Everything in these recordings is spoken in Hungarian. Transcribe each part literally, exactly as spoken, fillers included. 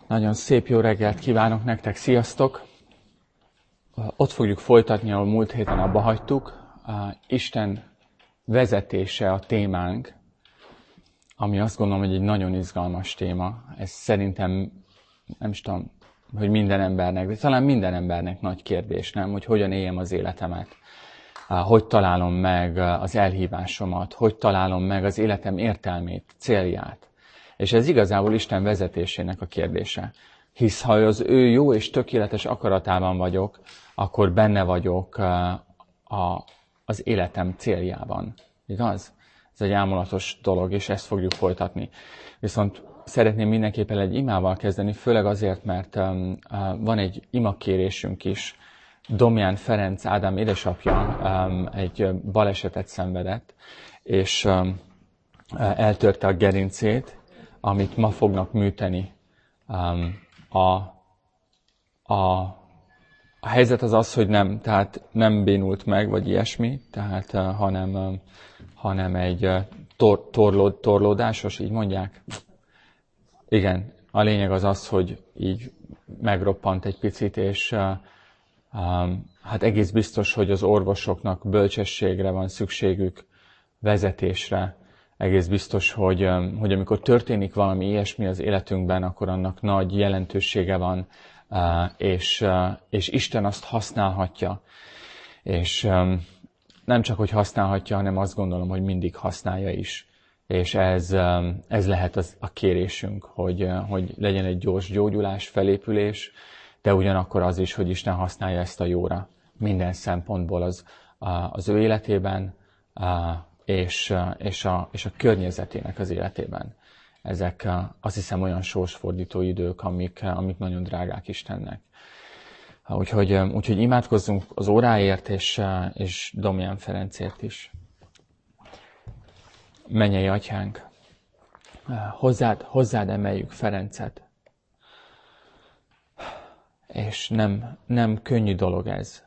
Nagyon szép jó reggelt kívánok nektek, sziasztok! Ott fogjuk folytatni, ahol múlt héten abba hagytuk. Isten vezetése a témánk, ami azt gondolom, hogy egy nagyon izgalmas téma. Ez szerintem, nem is tudom, hogy minden embernek, de talán minden embernek nagy kérdés, nem? Hogy hogyan éljem az életemet, hogy találom meg az elhívásomat, hogy találom meg az életem értelmét, célját. És ez igazából Isten vezetésének a kérdése. Hisz ha az ő jó és tökéletes akaratában vagyok, akkor benne vagyok a, az életem céljában. Igaz? Ez egy ámulatos dolog, és ezt fogjuk folytatni. Viszont szeretném mindenképpen egy imával kezdeni, főleg azért, mert um, uh, van egy imakérésünk is. Domján Ferenc Ádám édesapja um, egy balesetet szenvedett, és um, eltörte a gerincét, amit ma fognak műteni. Um, a, a, a helyzet az az, hogy nem, tehát nem bénult meg, vagy ilyesmi, tehát, uh, hanem, um, hanem egy uh, tor, torlód, torlódásos, így mondják. Igen, a lényeg az az, hogy így megroppant egy picit, és uh, um, hát egész biztos, hogy az orvosoknak bölcsességre van szükségük, vezetésre. Egész biztos, hogy, hogy amikor történik valami ilyesmi az életünkben, akkor annak nagy jelentősége van, és, és Isten azt használhatja. És nem csak, hogy használhatja, hanem azt gondolom, hogy mindig használja is. És ez, ez lehet az, a kérésünk, hogy, hogy legyen egy gyors gyógyulás, felépülés, de ugyanakkor az is, hogy Isten használja ezt a jóra. Minden szempontból az, az ő életében, És, és, a, és a környezetének az életében. Ezek azt hiszem olyan sorsfordító idők, amik, amik nagyon drágák Istennek. Úgyhogy, úgyhogy imádkozzunk az óráért, és, és Domján Ferencért is. Mennyei Atyánk, hozzád, hozzád emeljük Ferencet. És nem, nem könnyű dolog ez.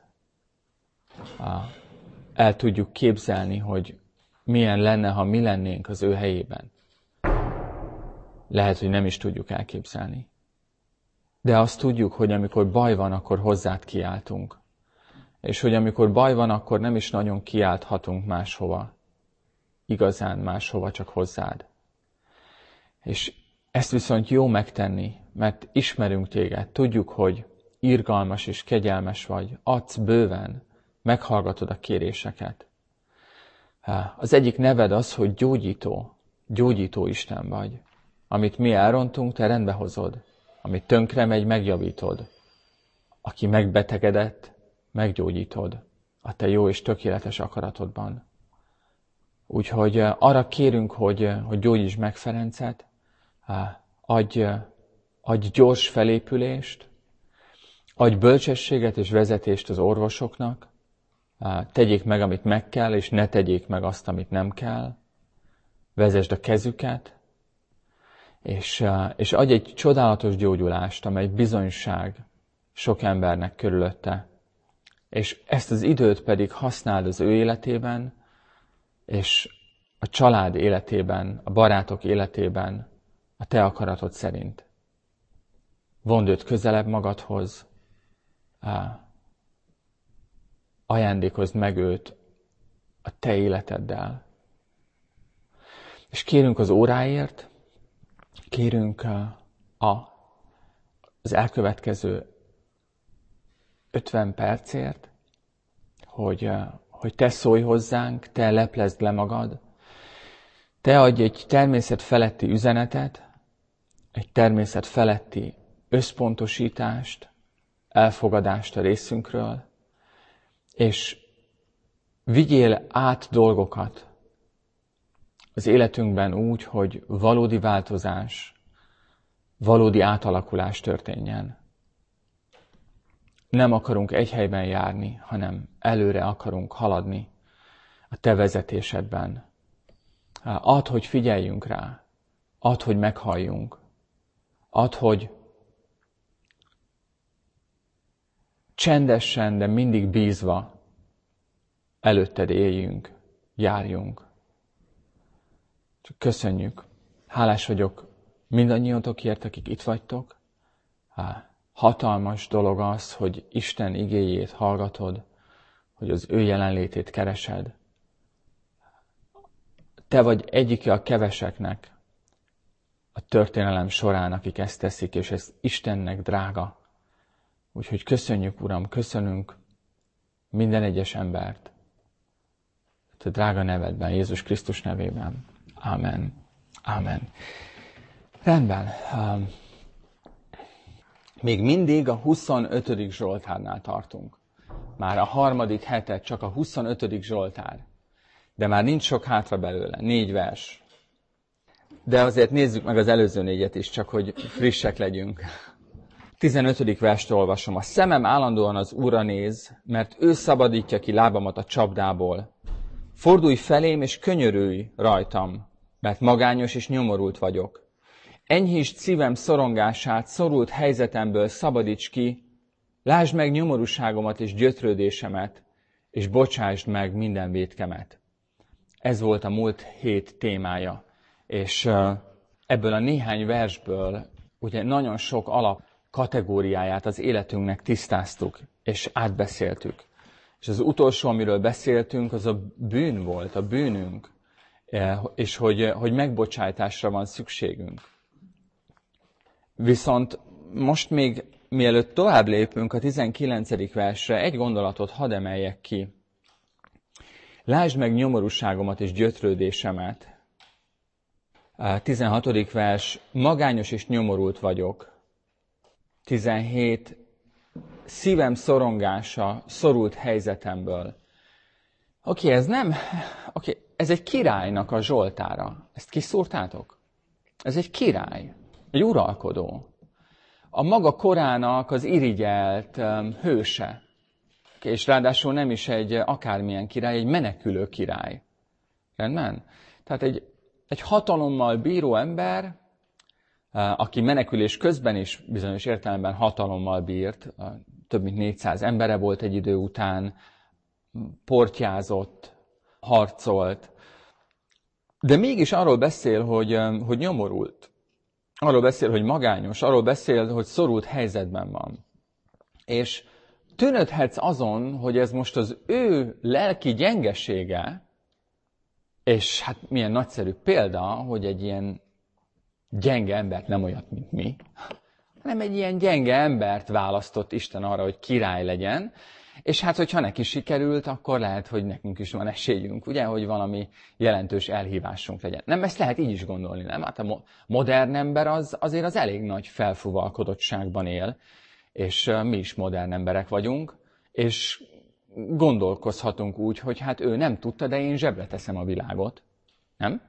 El tudjuk képzelni, hogy milyen lenne, ha mi lennénk az ő helyében. Lehet, hogy nem is tudjuk elképzelni. De azt tudjuk, hogy amikor baj van, akkor hozzád kiáltunk. És hogy amikor baj van, akkor nem is nagyon kiálthatunk máshova. Igazán máshova, csak hozzád. És ezt viszont jó megtenni, mert ismerünk téged. Tudjuk, hogy irgalmas és kegyelmes vagy. Adsz bőven, meghallgatod a kéréseket. Az egyik neved az, hogy gyógyító, gyógyító Isten vagy. Amit mi elrontunk, te rendbe hozod. Amit tönkre megy, megjavítod. Aki megbetegedett, meggyógyítod. A te jó és tökéletes akaratodban. Úgyhogy arra kérünk, hogy, hogy gyógyítsd meg Ferencet, adj, adj gyors felépülést, adj bölcsességet és vezetést az orvosoknak, tegyék meg, amit meg kell, és ne tegyék meg azt, amit nem kell. Vezesd a kezüket, és, és adj egy csodálatos gyógyulást, amely bizonyság sok embernek körülötte. És ezt az időt pedig használd az ő életében, és a család életében, a barátok életében, a te akaratod szerint. Vond őt közelebb magadhoz, ajándékozd meg őt a te életeddel. És kérünk az óráért, kérünk a, az elkövetkező ötven percért, hogy, hogy te szólj hozzánk, te leplezd le magad, te adj egy természet feletti üzenetet, egy természet feletti összpontosítást, elfogadást a részünkről, és vigyél át dolgokat az életünkben úgy, hogy valódi változás, valódi átalakulás történjen. Nem akarunk egy helyben járni, hanem előre akarunk haladni a te vezetésedben. Add, hogy figyeljünk rá, add, hogy meghalljunk, add, hogy csendesen, de mindig bízva előtted éljünk, járjunk. Csak köszönjük. Hálás vagyok mindannyiatokért, akik itt vagytok. Hatalmas dolog az, hogy Isten igéjét hallgatod, hogy az ő jelenlétét keresed. Te vagy egyike a keveseknek a történelem során, akik ezt teszik, és ez Istennek drága. Úgyhogy köszönjük, Uram, köszönünk minden egyes embert. Te drága nevedben, Jézus Krisztus nevében. Ámen. Ámen. Rendben. Még mindig a huszonötödik Zsoltárnál tartunk. Már a harmadik hetet csak a huszonötödik Zsoltár. De már nincs sok hátra belőle. Négy vers. De azért nézzük meg az előző négyet is, csak hogy frissek legyünk. tizenötödik verstől olvasom. A szemem állandóan az Úrra néz, mert ő szabadítja ki lábamat a csapdából. Fordulj felém, és könyörülj rajtam, mert magányos és nyomorult vagyok. Enyhítsd szívem szorongását, szorult helyzetemből szabadíts ki, lásd meg nyomorúságomat és gyötrődésemet, és bocsásd meg minden vétkemet. Ez volt a múlt hét témája, és ebből a néhány versből ugye nagyon sok alap kategóriáját az életünknek tisztáztuk, és átbeszéltük. És az utolsó, amiről beszéltünk, az a bűn volt, a bűnünk, és hogy, hogy megbocsájtásra van szükségünk. Viszont most még, mielőtt tovább lépünk a tizenkilencedik versre, egy gondolatot hadd emeljek ki. Lásd meg nyomorúságomat és gyötrődésemet. tizenhatodik vers, magányos és nyomorult vagyok. tizenhét, szívem szorongása, szorult helyzetemből. Oké, okay, ez nem, oké, okay, ez egy királynak a zsoltára. Ezt kiszúrtátok? Ez egy király, egy uralkodó. A maga korának az irigyelt um, hőse. Okay, és ráadásul nem is egy akármilyen király, egy menekülő király. Rendben? Tehát egy, egy hatalommal bíró ember, aki menekülés közben is bizonyos értelemben hatalommal bírt, több mint négyszáz embere volt egy idő után, portyázott, harcolt, de mégis arról beszél, hogy, hogy nyomorult, arról beszél, hogy magányos, arról beszél, hogy szorult helyzetben van. És tűnődhetsz azon, hogy ez most az ő lelki gyengesége, és hát milyen nagyszerű példa, hogy egy ilyen gyenge embert, nem olyat, mint mi, hanem egy ilyen gyenge embert választott Isten arra, hogy király legyen, és hát, hogyha neki sikerült, akkor lehet, hogy nekünk is van esélyünk, ugye, hogy valami jelentős elhívásunk legyen. Nem, ezt lehet így is gondolni, nem? Hát a modern ember az azért az elég nagy felfúvalkodottságban él, és mi is modern emberek vagyunk, és gondolkozhatunk úgy, hogy hát ő nem tudta, de én zsebre teszem a világot. Nem?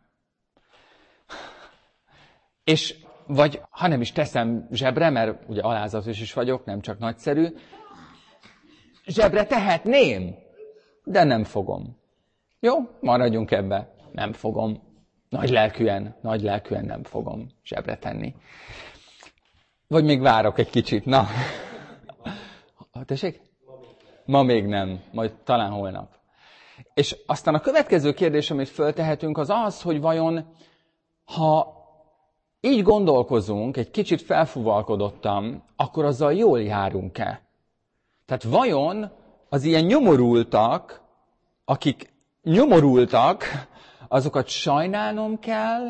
És vagy, ha nem is teszem zsebre, mert ugye alázatos is vagyok, nem csak nagyszerű, zsebre tehetném, de nem fogom. Jó, maradjunk ebbe. Nem fogom. Nagy lelkűen, nagy lelkűen nem fogom zsebre tenni. Vagy még várok egy kicsit, na. Tessék? Ma még nem, majd talán holnap. És aztán a következő kérdés, amit föltehetünk, az az, hogy vajon, ha így gondolkozunk, egy kicsit felfúvalkodottam, akkor azzal jól járunk-e? Tehát vajon az ilyen nyomorultak, akik nyomorultak, azokat sajnálnom kell,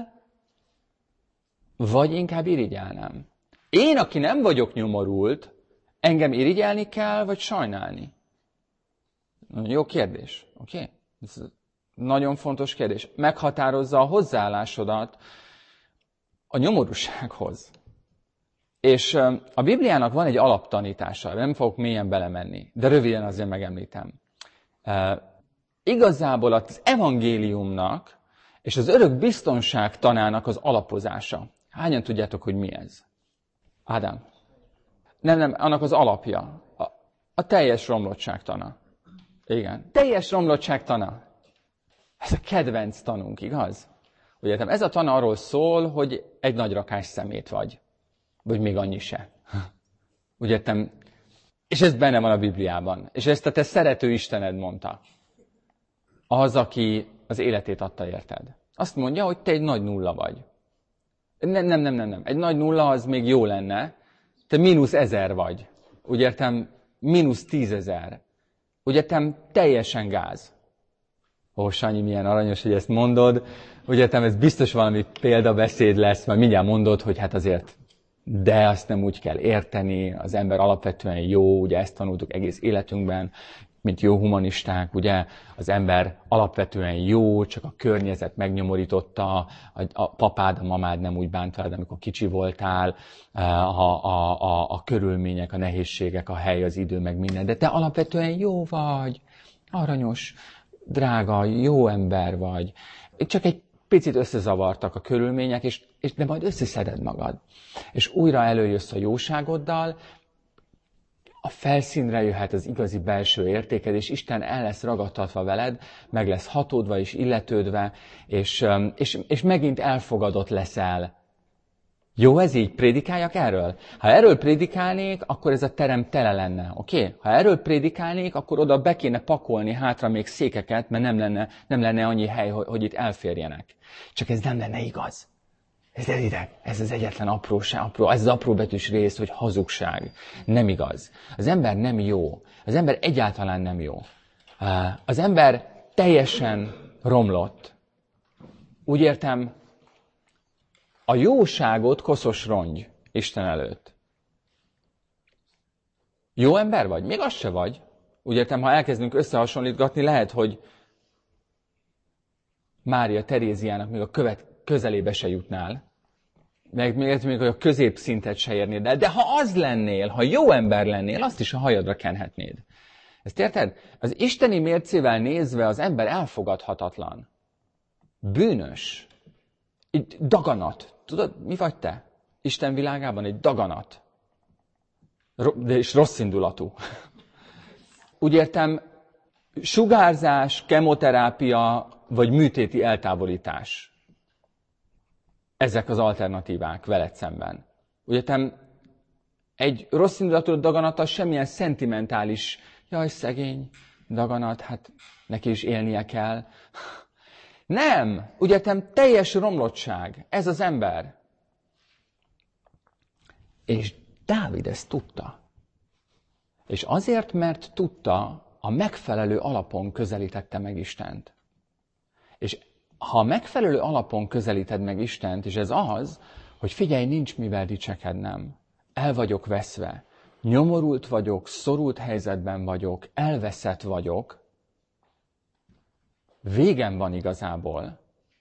vagy inkább irigyelnem? Én, aki nem vagyok nyomorult, engem irigyelni kell, vagy sajnálni? Jó kérdés, oké? Okay? Ez nagyon fontos kérdés. Meghatározza a hozzáállásodat a nyomorúsághoz. És a Bibliának van egy alaptanítása, nem fogok mélyen belemenni, de röviden azért megemlítem. E, igazából az evangéliumnak és az örök biztonság tanának az alapozása. Hányan tudjátok, hogy mi ez? Ádám? Nem, nem, annak az alapja. A, a teljes romlottság tana. Igen. Teljes romlottság tana. Ez a kedvenc tanunk, igaz? Ugye, ez a tana arról szól, hogy egy nagy rakás szemét vagy. Vagy még annyi se. Ugye, és ez benne van a Bibliában. És ezt a te szerető Istened mondta. Az, aki az életét adta érted. Azt mondja, hogy te egy nagy nulla vagy. Nem, nem, nem, nem, nem. Egy nagy nulla az még jó lenne, te mínusz ezer vagy. Úgy értem, mínusz tízezer. Úgy értem, teljesen gáz. Ó, Sanyi, milyen aranyos, hogy ezt mondod. Úgy értem, ez biztos valami példabeszéd lesz, mert mindjárt mondod, hogy hát azért, de azt nem úgy kell érteni, az ember alapvetően jó, ugye ezt tanultuk egész életünkben, mint jó humanisták, ugye az ember alapvetően jó, csak a környezet megnyomorította, a, a papád, a mamád nem úgy bánt veled, amikor kicsi voltál, a, a, a, a körülmények, a nehézségek, a hely, az idő, meg minden, de te alapvetően jó vagy, aranyos, drága, jó ember vagy. Csak egy picit összezavartak a körülmények, és, és de majd összeszeded magad. És újra előjössz a jóságoddal, a felszínre jöhet az igazi belső értéked, és Isten el lesz ragadtatva veled, meg lesz hatódva és illetődve, és, és, és megint elfogadott leszel. Jó, ez így? Prédikáljak erről? Ha erről prédikálnék, akkor ez a terem tele lenne, oké? Okay? Ha erről prédikálnék, akkor oda be kéne pakolni hátra még székeket, mert nem lenne, nem lenne annyi hely, hogy, hogy itt elférjenek. Csak ez nem lenne igaz. Ez elideg, ez az egyetlen apróság, apró, ez az apróbetűs rész, hogy hazugság. Nem igaz. Az ember nem jó. Az ember egyáltalán nem jó. Az ember teljesen romlott. Úgy értem, a jóságot koszos rongy Isten előtt. Jó ember vagy? Még az se vagy. Úgy értem, ha elkezdünk összehasonlítgatni, lehet, hogy Mária Teréziának még a követ, közelébe se jutnál. Meg még, még a középszintet se érnéd el. De ha az lennél, ha jó ember lennél, azt is a hajadra kenhetnéd. Ezt érted? Az isteni mércével nézve az ember elfogadhatatlan. Bűnös. Egy daganat. Tudod, mi vagy te? Isten világában egy daganat. De és rossz indulatú. Úgy értem, sugárzás, kemoterápia, vagy műtéti eltávolítás. Ezek az alternatívák veled szemben. Úgy értem, egy rossz indulatú daganattal semmilyen szentimentális, jaj, szegény daganat, hát neki is élnie kell. Nem! Úgy értem, teljes romlottság. Ez az ember. És Dávid ezt tudta. És azért, mert tudta, a megfelelő alapon közelítette meg Istent. És ha a megfelelő alapon közelíted meg Istent, és ez az, hogy figyelj, nincs mivel dicsekednem. El vagyok veszve. Nyomorult vagyok, szorult helyzetben vagyok, elveszett vagyok. Végem van igazából.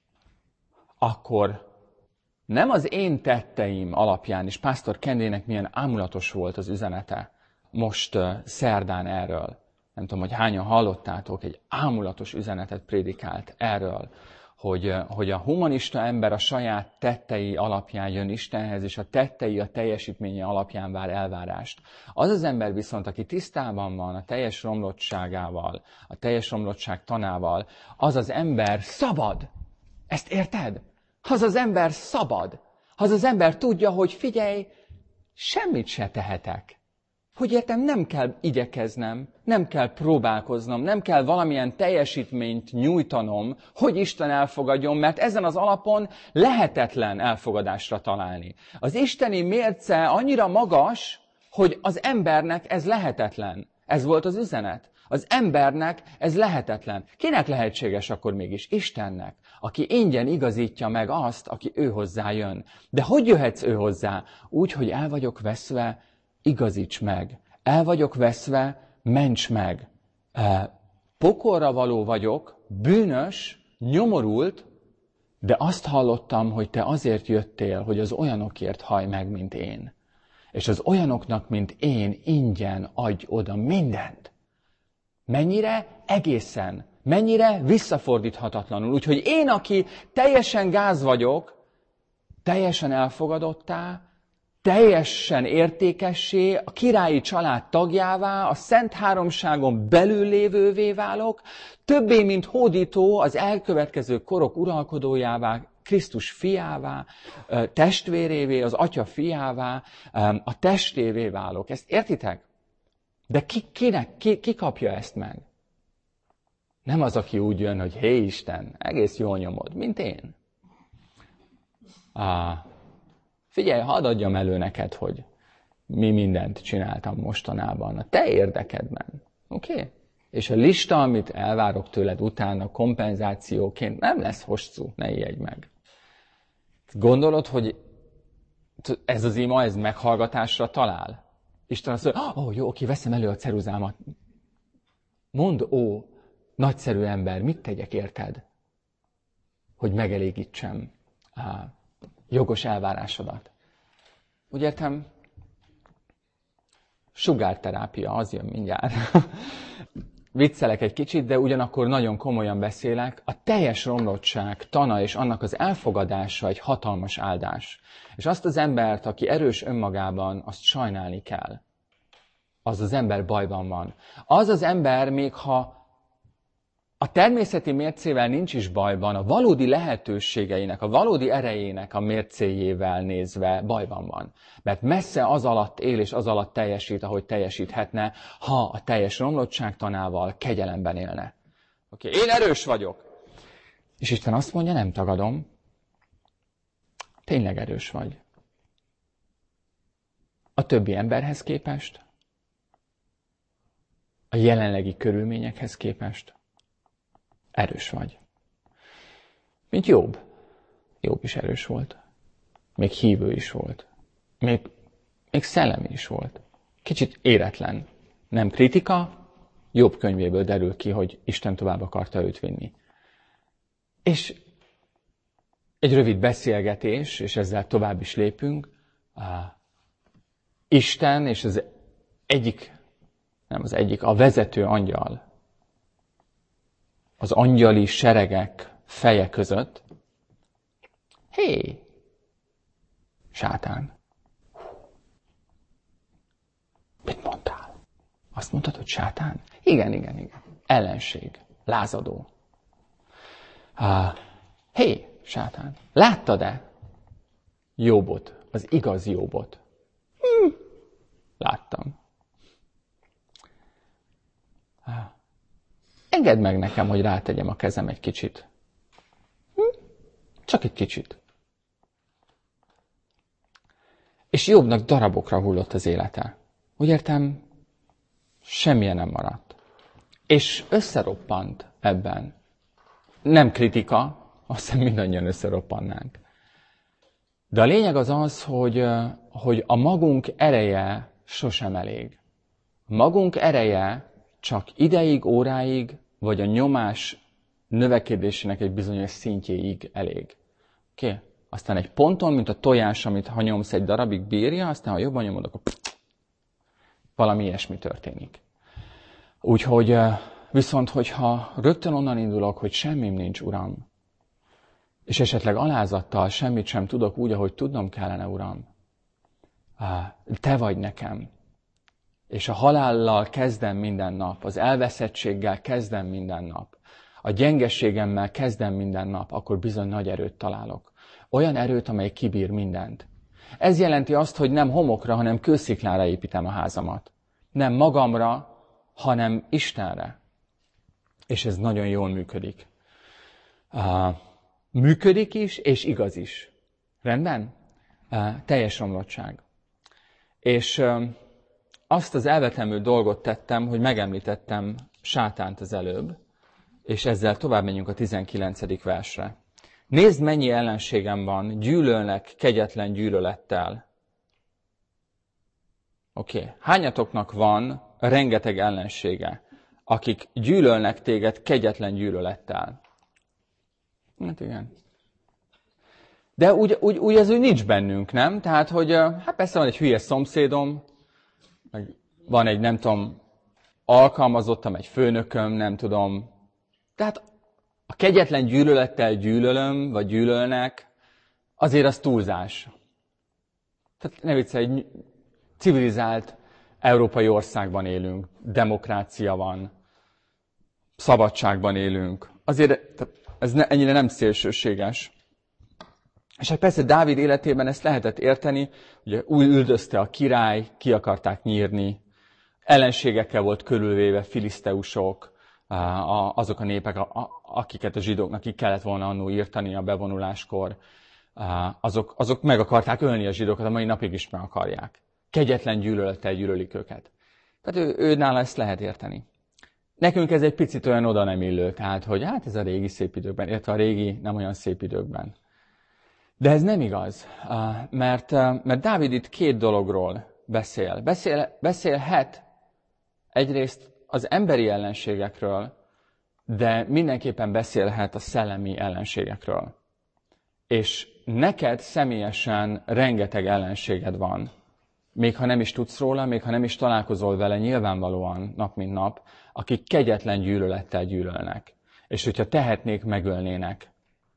Akkor nem az én tetteim alapján, és Pásztor Kendének milyen ámulatos volt az üzenete most uh, szerdán erről. Nem tudom, hogy hányan hallottátok, egy ámulatos üzenetet prédikált erről, hogy, hogy a humanista ember a saját tettei alapján jön Istenhez, és a tettei, a teljesítménye alapján vár elvárást. Az az ember viszont, aki tisztában van a teljes romlottságával, a teljes romlottság tanával, az az ember szabad. Ezt érted? Az az ember szabad. Az az ember tudja, hogy figyelj, semmit se tehetek. Hogy értem, nem kell igyekeznem, nem kell próbálkoznom, nem kell valamilyen teljesítményt nyújtanom, hogy Isten elfogadjon, mert ezen az alapon lehetetlen elfogadásra találni. Az isteni mérce annyira magas, hogy az embernek ez lehetetlen. Ez volt az üzenet. Az embernek ez lehetetlen. Kinek lehetséges akkor mégis? Istennek, aki ingyen igazítja meg azt, aki ő hozzá jön. De hogy jöhetsz ő hozzá? Úgy, hogy el vagyok veszve, igazíts meg. El vagyok veszve, ments meg. Pokolra való vagyok, bűnös, nyomorult, de azt hallottam, hogy te azért jöttél, hogy az olyanokért hallj meg, mint én. És az olyanoknak, mint én, ingyen adj oda mindent. Mennyire egészen, mennyire visszafordíthatatlanul. Úgyhogy én, aki teljesen gáz vagyok, teljesen elfogadottá, teljesen értékessé, a királyi család tagjává, a Szent Háromságon belül lévővé válok, többé, mint hódító az elkövetkező korok uralkodójává, Krisztus fiává, testvérévé, az Atya fiává, a testévé válok. Ezt értitek? De ki, kinek, ki, ki kapja ezt meg? Nem az, aki úgy jön, hogy hé Isten, egész jól nyomod, mint én. Ah, figyelj, hadd adjam elő neked, hogy mi mindent csináltam mostanában a te érdekedben. Oké? Okay? És a lista, amit elvárok tőled utána kompenzációként, nem lesz hosszú, ne ijedj meg. Gondolod, hogy ez az ima, ez meghallgatásra talál? Isten azt mondja, ó, oh, jó, oké, veszem elő a ceruzámat. Mondd, ó, nagyszerű ember, mit tegyek érted? Hogy megelégítsem a jogos elvárásodat. Úgy értem, sugárterápia, az jön mindjárt. Viccelek egy kicsit, de ugyanakkor nagyon komolyan beszélek. A teljes romlottság tana és annak az elfogadása egy hatalmas áldás. És azt az embert, aki erős önmagában, azt sajnálni kell. Az az ember bajban van. Az az ember, még ha a természeti mércével nincs is bajban, a valódi lehetőségeinek, a valódi erejének a mércéjével nézve bajban van. Mert messze az alatt él és az alatt teljesít, ahogy teljesíthetne, ha a teljes romlottságtanával kegyelemben élne. Oké, okay, én erős vagyok. És Isten azt mondja, nem tagadom, tényleg erős vagy. A többi emberhez képest, a jelenlegi körülményekhez képest, erős vagy. Mint Jobb. Jobb is erős volt. Még hívő is volt. Még, még szellemi is volt. Kicsit éretlen. Nem kritika, Jobb könyvéből derül ki, hogy Isten tovább akarta őt vinni. És egy rövid beszélgetés, és ezzel tovább is lépünk. Isten és az egyik, nem az egyik, a vezető angyal, az angyali seregek feje között. Hé! Sátán. Mit mondtál? Azt mondtad, hogy sátán? Igen, igen, igen. Ellenség. Lázadó. Ah, hé, sátán. Láttad-e Jobbot? Az igaz Jobbot? Hm, láttam. Ah. Engedd meg nekem, hogy rátegyem a kezem egy kicsit. Hm? Csak egy kicsit. És Jobbnak darabokra hullott az élete. Úgy értem, semmilyen nem maradt. És összeroppant ebben. Nem kritika, azt hiszem mindannyian összeroppannánk. De a lényeg az az, hogy, hogy a magunk ereje sosem elég. A magunk ereje csak ideig, óráig, vagy a nyomás növekedésének egy bizonyos szintjéig elég. Oké? Okay? Aztán egy ponton, mint a tojás, amit ha nyomsz egy darabig bírja, aztán ha jobban nyomod, akkor valami ilyesmi történik. Úgyhogy viszont, hogyha rögtön onnan indulok, hogy semmim nincs, Uram, és esetleg alázattal semmit sem tudok úgy, ahogy tudnom kellene, Uram, Te vagy nekem, és a halállal kezdem minden nap, az elveszettséggel kezdem minden nap, a gyengeségemmel kezdem minden nap, akkor bizony nagy erőt találok. Olyan erőt, amely kibír mindent. Ez jelenti azt, hogy nem homokra, hanem kősziklára építem a házamat. Nem magamra, hanem Istenre. És ez nagyon jól működik. Uh, működik is, és igaz is. Rendben? Uh, teljes romlottság. És uh, azt az elvetemű dolgot tettem, hogy megemlítettem sátánt az előbb, és ezzel tovább menjünk a tizenkilencedik versre. Nézd, mennyi ellenségem van, gyűlölnek kegyetlen gyűlölettel. Oké, okay. Hányatoknak van rengeteg ellensége, akik gyűlölnek téged kegyetlen gyűlölettel? Hát igen. De úgy, úgy, úgy ez úgy nincs bennünk, nem? Tehát, hogy hát persze van egy hülye szomszédom, meg van egy, nem tudom, alkalmazottam, egy főnököm, nem tudom. Tehát a kegyetlen gyűlölettel gyűlölöm, vagy gyűlölnek, azért az túlzás. Tehát ne viccelj, egy civilizált európai országban élünk, demokrácia van, szabadságban élünk. Azért ez ne, ennyire nem szélsőséges. És hát persze Dávid életében ezt lehetett érteni, ugye úgy üldözte a király, ki akarták nyírni, ellenségekkel volt körülvéve, filiszteusok, azok a népek, akiket a zsidóknak ki kellett volna annól írtani a bevonuláskor, azok, azok meg akarták ölni a zsidókat, a mai napig is meg akarják. kegyetlen gyűlölettel gyűlölik őket. Tehát ő, ő nála ezt lehet érteni. Nekünk ez egy picit olyan oda nem illő, tehát, hogy hát ez a régi szép időkben, illetve a régi nem olyan szép időkben. De ez nem igaz, mert, mert Dávid itt két dologról beszél. beszél. Beszélhet egyrészt az emberi ellenségekről, de mindenképpen beszélhet a szellemi ellenségekről. És neked személyesen rengeteg ellenséged van, még ha nem is tudsz róla, még ha nem is találkozol vele nyilvánvalóan nap mint nap, akik kegyetlen gyűlölettel gyűlölnek. És hogyha tehetnék, megölnének.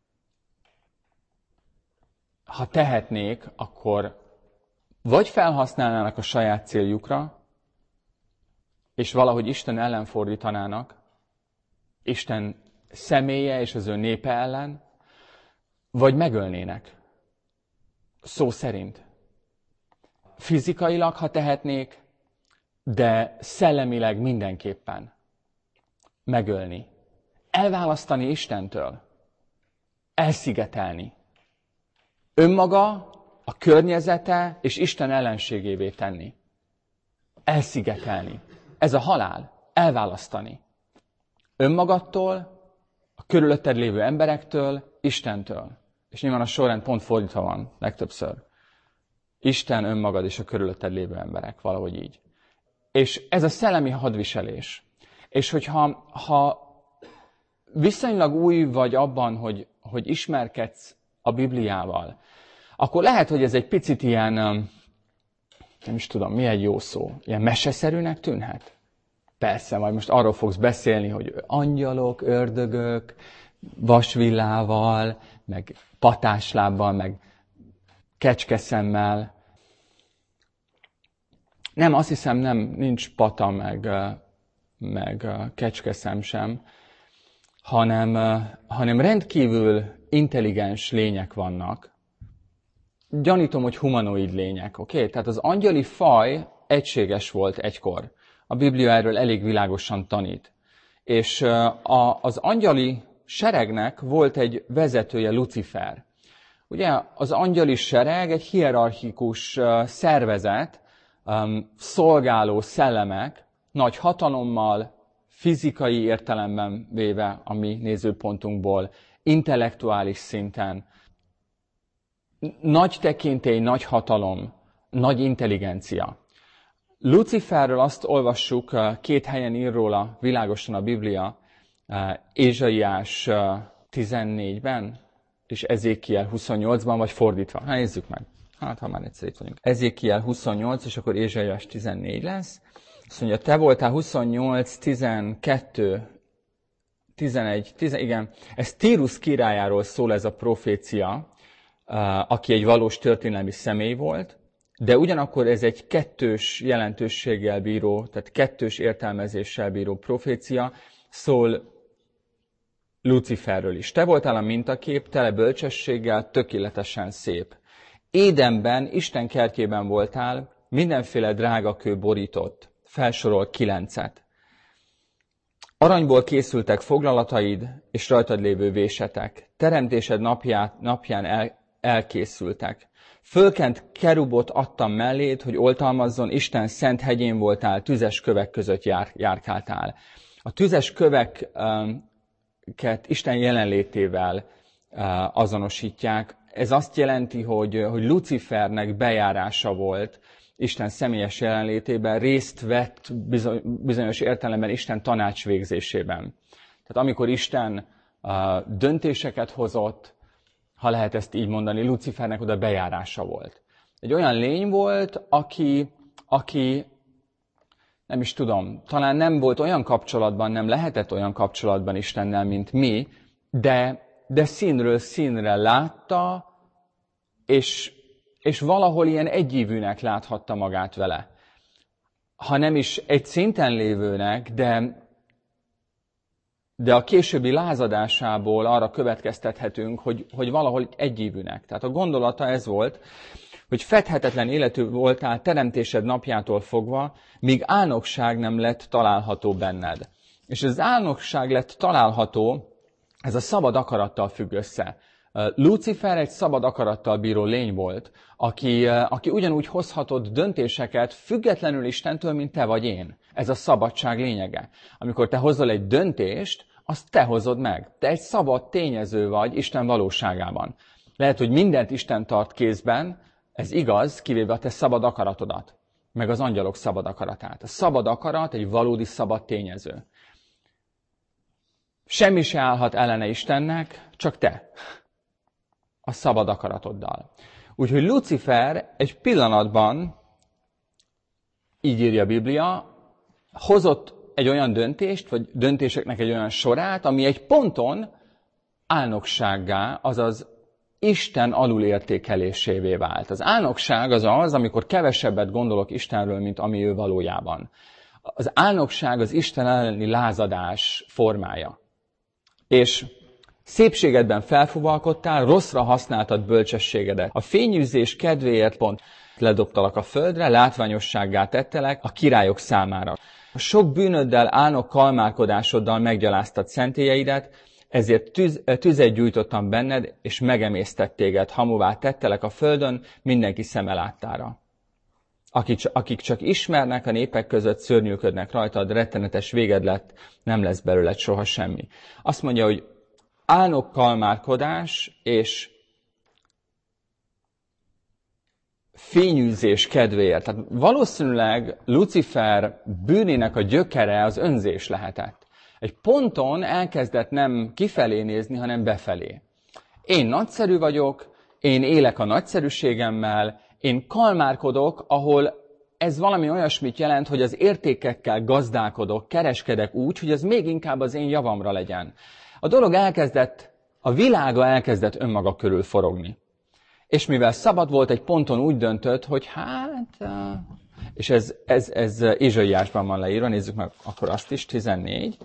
Ha tehetnék, akkor vagy felhasználnának a saját céljukra, és valahogy Isten ellen fordítanának, Isten személye és az ő népe ellen, vagy megölnének. Szó szerint. Fizikailag, ha tehetnék, de szellemileg mindenképpen megölni. Elválasztani Istentől. Elszigetelni. Önmaga, a környezete és Isten ellenségévé tenni. Elszigetelni. Ez a halál. Elválasztani. Önmagadtól, a körülötted lévő emberektől, Istentől. És nyilván a sorrend pont fordítva van legtöbbször. Isten, önmagad és a körülötted lévő emberek, valahogy így. És ez a szellemi hadviselés. És hogyha ha viszonylag új vagy abban, hogy, hogy ismerkedsz a Bibliával, akkor lehet, hogy ez egy picit ilyen, nem is tudom, mi egy jó szó, ilyen meseszerűnek tűnhet. Persze, majd most arról fogsz beszélni, hogy angyalok, ördögök, vasvillával, meg patáslábbal, meg kecskeszemmel. Nem, azt hiszem, nem, nincs pata, meg, meg kecskeszem sem, hanem, hanem rendkívül intelligens lények vannak. Gyanítom, hogy humanoid lények, oké? Okay? Tehát az angyali faj egységes volt egykor. A Biblia erről elég világosan tanít. És a, az angyali seregnek volt egy vezetője, Lucifer. Ugye az angyali sereg egy hierarchikus szervezet, szolgáló szellemek, nagy hatalommal, fizikai értelemben véve a mi nézőpontunkból, intellektuális szinten, nagy tekintély, nagy hatalom, nagy intelligencia. Luciferről azt olvassuk, két helyen ír róla világosan a Biblia, Ézsaiás tizennégyben és Ezékiel huszonnyolcban, vagy fordítva. Hát nézzük meg. Hát, ha már egyszer itt vagyunk. Ezékiel huszonnyolc, és akkor Ézsaiás tizennégy lesz. Azt mondja, te voltál huszonnyolc, tizenkettő, tizenegy, tíz, igen. Ez Tírus királyáról szól ez a profécia, aki egy valós történelmi személy volt, de ugyanakkor ez egy kettős jelentőséggel bíró, tehát kettős értelmezéssel bíró profécia, szól Luciferről is. Te voltál a mintakép, tele bölcsességgel, tökéletesen szép. Édenben, Isten kertjében voltál, mindenféle drágakő borított, felsorol kilencet. Aranyból készültek foglalataid, és rajtad lévő vésetek. Teremtésed napját, napján el, elkészültek. Fölkent kerubot adtam melléd, hogy oltalmazzon, Isten szent hegyén voltál, tüzes kövek között jár, járkáltál. A tüzes köveket Isten jelenlétével azonosítják. Ez azt jelenti, hogy, hogy Lucifernek bejárása volt Isten személyes jelenlétében, részt vett bizonyos értelemben Isten tanácsvégzésében. Tehát amikor Isten döntéseket hozott, ha lehet ezt így mondani, Lucifernek oda bejárása volt. Egy olyan lény volt, aki, aki nem is tudom, talán nem volt olyan kapcsolatban, nem lehetett olyan kapcsolatban Istennel, mint mi, de, de színről színre látta, és, és valahol ilyen egyívűnek láthatta magát vele. Ha nem is egy szinten lévőnek, de, de a későbbi lázadásából arra következtethetünk, hogy, hogy valahol egyívűnek. Tehát a gondolata ez volt, hogy fedhetetlen életű voltál teremtésed napjától fogva, míg álnokság nem lett található benned. És az álnokság lett található, ez a szabad akarattal függ össze. Lucifer egy szabad akarattal bíró lény volt, aki, aki ugyanúgy hozhatott döntéseket függetlenül Istentől, mint te vagy én. Ez a szabadság lényege. Amikor te hozol egy döntést, azt te hozod meg. Te egy szabad tényező vagy Isten valóságában. Lehet, hogy mindent Isten tart kézben, ez igaz, kivéve a te szabad akaratodat, meg az angyalok szabad akaratát. A szabad akarat egy valódi szabad tényező. Semmi se állhat ellene Istennek, csak te. A szabad akaratoddal. Úgyhogy Lucifer egy pillanatban, így írja a Biblia, hozott egy olyan döntést, vagy döntéseknek egy olyan sorát, ami egy ponton álnoksággá, azaz Isten alulértékelésévé vált. Az álnokság az az, amikor kevesebbet gondolok Istenről, mint ami ő valójában. Az álnokság az Isten elleni lázadás formája. És szépségedben felfúvalkodtál, rosszra használtad bölcsességedet. A fényűzés kedvéért pont ledobtalak a földre, látványossággá tettelek a királyok számára. A sok bűnöddel, álnok kalmárkodásoddal meggyaláztad szentélyeidet, ezért tüz, tüzet gyújtottam benned, és megemésztett téged, hamuvá tettelek a földön mindenki szeme láttára. Akik, akik csak ismernek a népek között, szörnyűködnek rajtad, rettenetes véged lett, nem lesz belőled soha semmi. Azt mondja, hogy álnok kalmárkodás és fényűzés kedvéért. Tehát valószínűleg Lucifer bűnének a gyökere az önzés lehetett. Egy ponton elkezdett nem kifelé nézni, hanem befelé. Én nagyszerű vagyok, én élek a nagyszerűségemmel, én kalmárkodok, ahol ez valami olyasmit jelent, hogy az értékekkel gazdálkodok, kereskedek úgy, hogy ez még inkább az én javamra legyen. A dolog elkezdett, a világa elkezdett önmaga körül forogni. És mivel szabad volt, egy ponton úgy döntött, hogy hát... És ez, ez, ez Ézsaiásban van leírva, nézzük meg akkor azt is, tizennégy.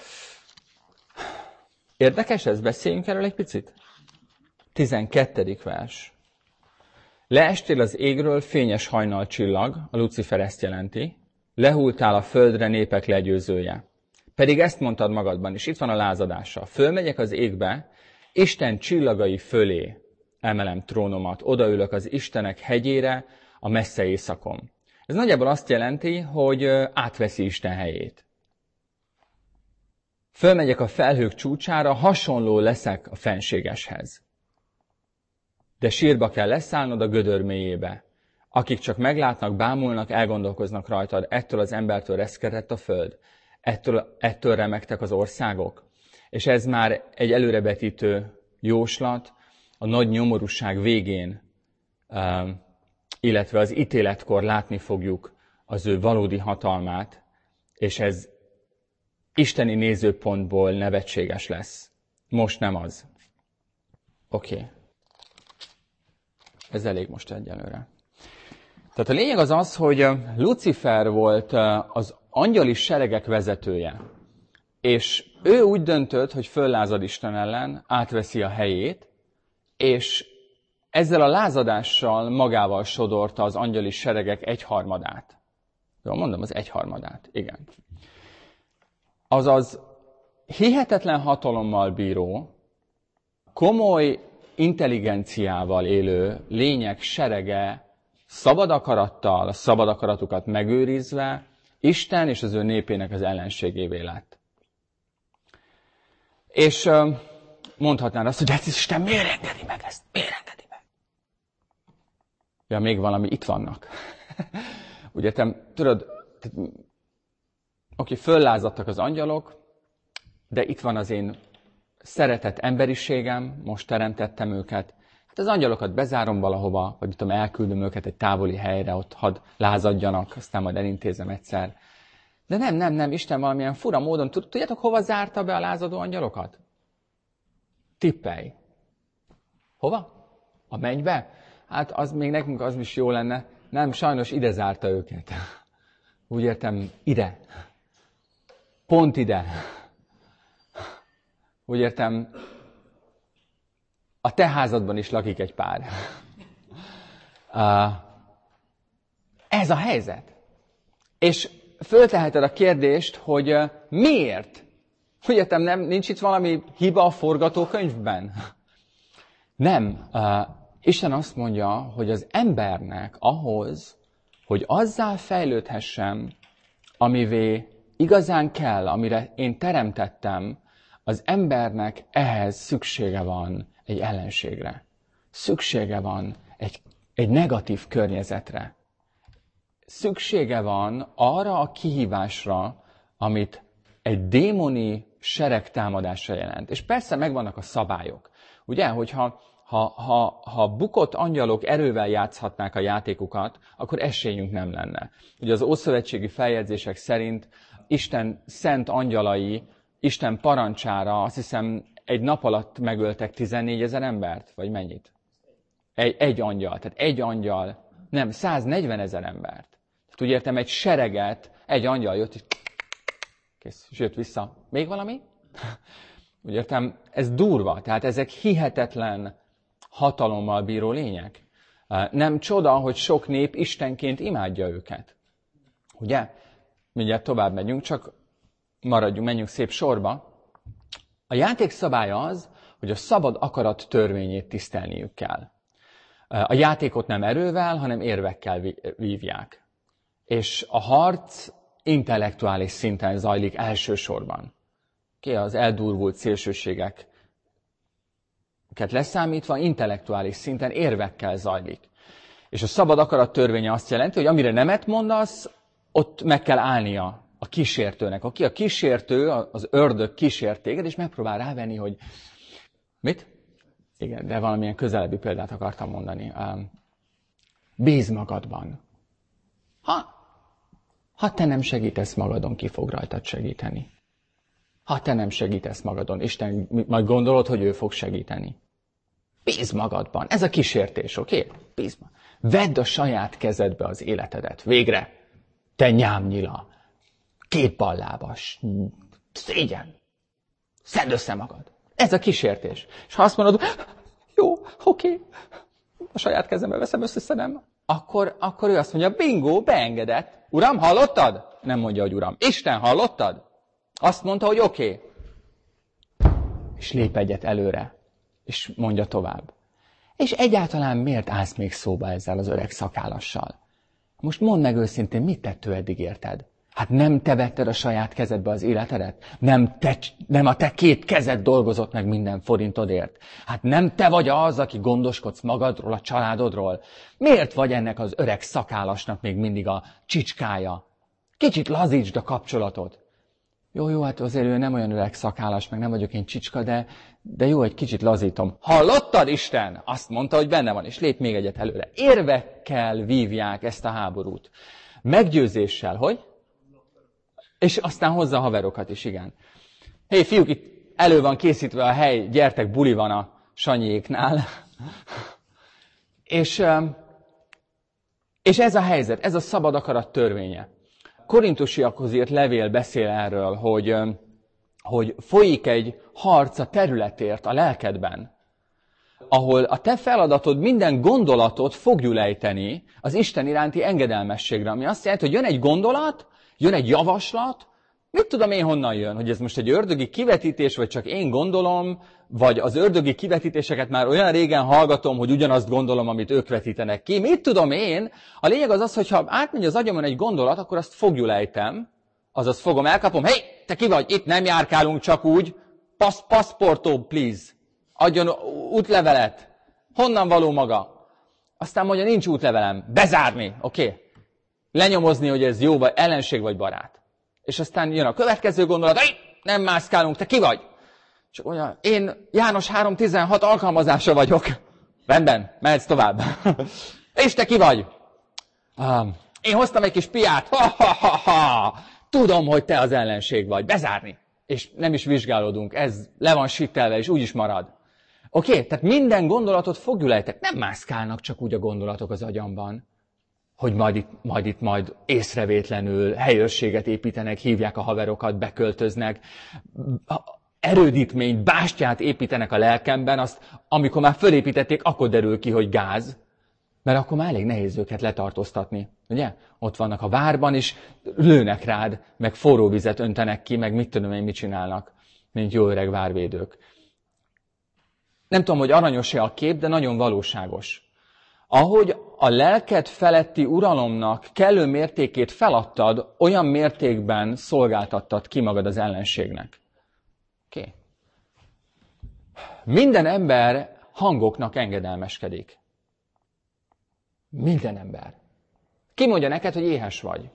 Érdekes ez? Beszéljünk erről egy picit? tizenkettedik vers. Leestél az égről, fényes hajnal csillag, a Lucifer ezt jelenti, lehultál a földre, népek legyőzője. Pedig ezt mondtad magadban, és itt van a lázadása. Fölmegyek az égbe, Isten csillagai fölé emelem trónomat, odaülök az Istenek hegyére, a messze éjszakon. Ez nagyjából azt jelenti, hogy átveszi Isten helyét. Fölmegyek a felhők csúcsára, hasonló leszek a fenségeshez. De sírba kell leszállnod a gödör mélyébe. Akik csak meglátnak, bámulnak, elgondolkoznak rajtad, ettől az embertől reszketett a föld, ettől, ettől remegtek az országok. És ez már egy előrebetítő jóslat, a nagy nyomorúság végén, illetve az ítéletkor látni fogjuk az ő valódi hatalmát, és ez isteni nézőpontból nevetséges lesz. Most nem az. Oké. Okay. Ez elég most egyelőre. Tehát a lényeg az az, hogy Lucifer volt az angyali seregek vezetője. És ő úgy döntött, hogy föllázad Isten ellen, átveszi a helyét, és ezzel a lázadással magával sodorta az angyali seregek egyharmadát. Jól mondom, az egyharmadát, igen. Azaz hihetetlen hatalommal bíró, komoly intelligenciával élő lények serege szabad akarattal, a szabad akaratukat megőrizve, Isten és az ő népének az ellenségévé lett. És mondhatnád azt, hogy hát Isten miért engedi meg ezt? Miért engedi meg? Ja, még valami, itt vannak. Ugye te tudod, oké, föllázadtak az angyalok, de itt van az én szeretett emberiségem, most teremtettem őket. Hát az angyalokat bezárom valahova, vagy tudom, elküldöm őket egy távoli helyre, ott hadd lázadjanak, aztán majd elintézem egyszer. De nem, nem, nem, Isten valamilyen fura módon, tudjátok, hova zárta be a lázadó angyalokat? Tippelj. Hova? A mennybe? Hát az még nekünk az is jó lenne. Nem, sajnos ide zárta őket. Úgy értem, ide. Pont ide. Úgy értem, a te házadban is lakik egy pár. Ez a helyzet. És fölteheted a kérdést, hogy miért? Úgy értem, nem, nincs itt valami hiba a forgatókönyvben? Nem. Uh, Isten azt mondja, hogy az embernek ahhoz, hogy azzá fejlődhessem, amivé igazán kell, amire én teremtettem, az embernek ehhez szüksége van egy ellenségre. Szüksége van egy, egy negatív környezetre. Szüksége van arra a kihívásra, amit egy démoni sereg támadása jelent. És persze megvannak a szabályok. Ugye, hogyha ha, ha, ha bukott angyalok erővel játszhatnák a játékukat, akkor esélyünk nem lenne. Ugye az ószövetségi feljegyzések szerint Isten szent angyalai, Isten parancsára azt hiszem egy nap alatt megöltek tizennégyezer embert, vagy mennyit? Egy, egy angyal, tehát egy angyal, nem, száznegyvenezer embert. Tehát úgy értem, egy sereget, egy angyal jött, és kész, és jött vissza. Még valami? Úgy értem, ez durva, tehát ezek hihetetlen hatalommal bíró lények. Nem csoda, hogy sok nép istenként imádja őket. Ugye? Mindjárt tovább megyünk, csak maradjunk, menjünk szép sorba. A játék szabálya az, hogy a szabad akarat törvényét tisztelniük kell. A játékot nem erővel, hanem érvekkel vívják. És a harc intellektuális szinten zajlik elsősorban. Ki az eldurvult szélsőségeket leszámítva, intellektuális szinten érvekkel zajlik. És a szabad akarat törvénye azt jelenti, hogy amire nemet mondasz, ott meg kell állnia a kísértőnek. Aki a kísértő, az ördög kísért téged, és megpróbál rávenni, hogy mit? Igen, de valamilyen közelebbi példát akartam mondani. Um, bíz magadban. Ha, ha te nem segítesz magadon, ki fog rajtad segíteni? Ha te nem segítesz magadon, Isten majd gondolod, hogy ő fog segíteni. Bíz magadban. Ez a kísértés, oké? Okay? Bíz magadban. Vedd a saját kezedbe az életedet. Végre. Te nyámnyila. Két ballábas. Szégyen. Szedd össze magad. Ez a kísértés. És ha azt mondod, jó, oké, okay, a saját kezembe veszem, összeszedem, akkor, akkor ő azt mondja, bingo, beengedett. Uram, hallottad? Nem mondja, hogy uram. Isten, hallottad? Azt mondta, hogy oké. Okay. És lép egyet előre. És mondja tovább. És egyáltalán miért állsz még szóba ezzel az öreg szakállassal? Most mondd meg őszintén, mit tett ő eddig érted? Hát nem te vetted a saját kezedbe az életedet? Nem, te, nem a te két kezed dolgozott meg minden forintodért? Hát nem te vagy az, aki gondoskodsz magadról, a családodról? Miért vagy ennek az öreg szakállasnak még mindig a csicskája? Kicsit lazítsd a kapcsolatot. Jó, jó, hát azért ő nem olyan öreg szakállas, meg nem vagyok én csicska, de, de jó, egy kicsit lazítom. Hallottad, Isten? Azt mondta, hogy benne van, és lép még egyet előre. Érvekkel vívják ezt a háborút. Meggyőzéssel, hogy? És aztán hozza a haverokat is, igen. Hé, hey, fiúk, itt elő van készítve a hely, gyertek, buli van a Sanyiéknál. és, és ez a helyzet, ez a szabad akarat törvénye. Korintusiakhoz írt levél beszél erről, hogy, hogy folyik egy harc a területért a lelkedben, ahol a te feladatod minden gondolatot fogjul ejteni az Isten iránti engedelmességre, ami azt jelenti, hogy jön egy gondolat, jön egy javaslat, mit tudom én honnan jön, hogy ez most egy ördögi kivetítés, vagy csak én gondolom, vagy az ördögi kivetítéseket már olyan régen hallgatom, hogy ugyanazt gondolom, amit ők vetítenek ki. Mit tudom én? A lényeg az az, hogy ha átmegy az agyamon egy gondolat, akkor azt fogjul ejtem, azaz fogom, elkapom, hé, hey, te ki vagy? Itt nem járkálunk csak úgy. Pass, passporto, please. Adjon útlevelet. Honnan való maga? Aztán mondja, nincs útlevelem. Bezárni, oké. Okay. Lenyomozni, hogy ez jó, vagy ellenség, vagy barát. És aztán jön a következő gondolat, hey, nem mászkálunk, te ki vagy? Csak olyan, én János három tizenhat alkalmazása vagyok. Rendben, mehetsz tovább. És te ki vagy? Um, én hoztam egy kis piát. Ha, ha, ha, ha. Tudom, hogy te az ellenség vagy. Bezárni. És nem is vizsgálódunk. Ez le van sittelve, és úgy is marad. Oké, okay? Tehát minden gondolatot fogjul ejtek. Nem mászkálnak csak úgy a gondolatok az agyamban, hogy majd itt, majd itt majd észrevétlenül helyőrséget építenek, hívják a haverokat, beköltöznek, erődítményt, bástyát építenek a lelkemben, azt amikor már fölépítették, akkor derül ki, hogy gáz, mert akkor már elég nehéz őket letartóztatni. Ugye? Ott vannak a várban, és lőnek rád, meg forró vizet öntenek ki, meg mit tudom én, mit csinálnak, mint jó öreg várvédők. Nem tudom, hogy aranyos-e a kép, de nagyon valóságos. Ahogy a lelked feletti uralomnak kellő mértékét feladtad, olyan mértékben szolgáltattad ki magad az ellenségnek. Oké. Okay. Minden ember hangoknak engedelmeskedik. Minden ember. Ki mondja neked, hogy éhes vagy?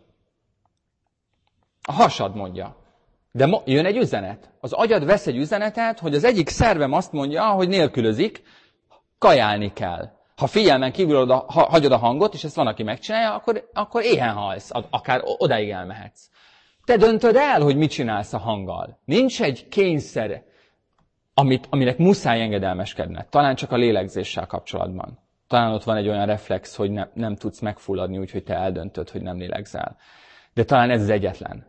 A hasad mondja. De mo- jön egy üzenet. Az agyad vesz egy üzenetet, hogy az egyik szervem azt mondja, hogy nélkülözik, kajálni kell. Ha figyelmen kívül oda, ha, hagyod a hangot, és ezt van, aki megcsinálja, akkor, akkor éhen halsz, akár odáig elmehetsz. Te döntöd el, hogy mit csinálsz a hanggal. Nincs egy kényszer, amit, aminek muszáj engedelmeskedned. Talán csak a lélegzéssel kapcsolatban. Talán ott van egy olyan reflex, hogy ne, nem tudsz megfulladni, úgyhogy te eldöntöd, hogy nem lélegzel. De talán ez az egyetlen.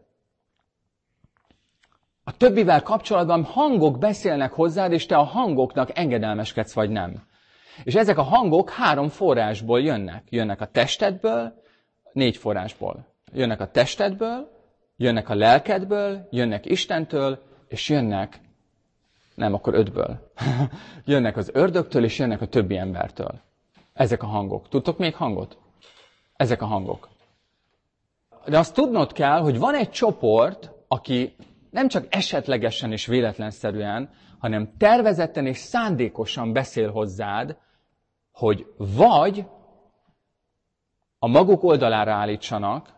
A többivel kapcsolatban hangok beszélnek hozzád, és te a hangoknak engedelmeskedsz, vagy nem. És ezek a hangok három forrásból jönnek. Jönnek a testedből, négy forrásból. Jönnek a testedből, jönnek a lelkedből, jönnek Istentől, és jönnek, nem, akkor ötből. Jönnek az ördögtől, és jönnek a többi embertől. Ezek a hangok. Tudtok még hangot? Ezek a hangok. De azt tudnod kell, hogy van egy csoport, aki nem csak esetlegesen és véletlenszerűen, hanem tervezetten és szándékosan beszél hozzád, hogy vagy a maguk oldalára állítsanak,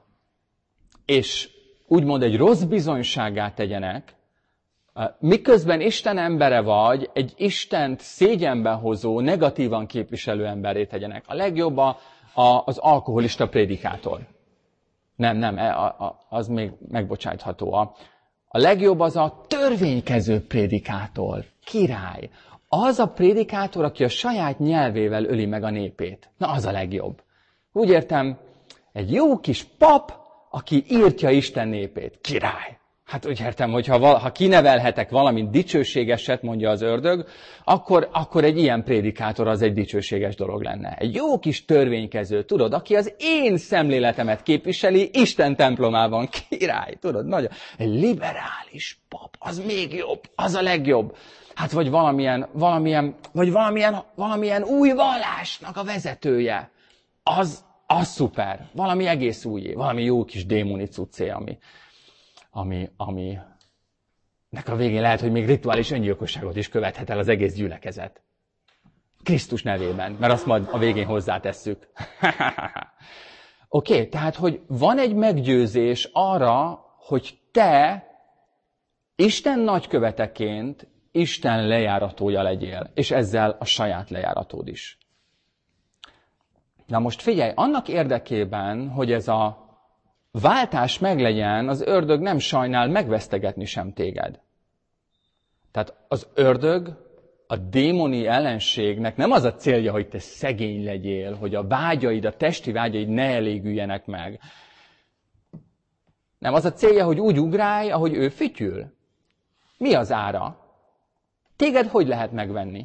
és úgymond egy rossz bizonyságát tegyenek, miközben Isten embere vagy, egy Istent szégyenbe hozó, negatívan képviselő emberré tegyenek. A legjobb a, a, az alkoholista prédikátor. Nem, nem, a, a, az még megbocsájtható. A, a legjobb az a törvénykező prédikátor, király. Az a prédikátor, aki a saját nyelvével öli meg a népét. Na, az a legjobb. Úgy értem, egy jó kis pap, aki írtja Isten népét. Király. Hát úgy értem, hogy ha, val- ha kinevelhetek valamint dicsőségeset, mondja az ördög, akkor, akkor egy ilyen prédikátor az egy dicsőséges dolog lenne. Egy jó kis törvénykező, tudod, aki az én szemléletemet képviseli Isten templomában. Király, tudod, nagyon. Egy liberális pap, az még jobb, az a legjobb. Hát vagy valamilyen, valamilyen, vagy valamilyen, valamilyen új vallásnak a vezetője. Az, az szuper. Valami egész újé, valami jó kis démoni cuccé, ami... ami, ami nek a végén lehet, hogy még rituális öngyilkosságot is követhet el az egész gyülekezet. Krisztus nevében, mert azt majd a végén hozzátesszük. Oké, okay, tehát, hogy van egy meggyőzés arra, hogy te Isten nagyköveteként Isten lejáratója legyél, és ezzel a saját lejáratód is. Na most figyelj, annak érdekében, hogy ez a váltás meglegyen, az ördög nem sajnál megvesztegetni sem téged. Tehát az ördög, a démoni ellenségnek nem az a célja, hogy te szegény legyél, hogy a vágyaid, a testi vágyaid ne elégüljenek meg. Nem, az a célja, hogy úgy ugrálj, ahogy ő fütyül. Mi az ára? Téged hogy lehet megvenni?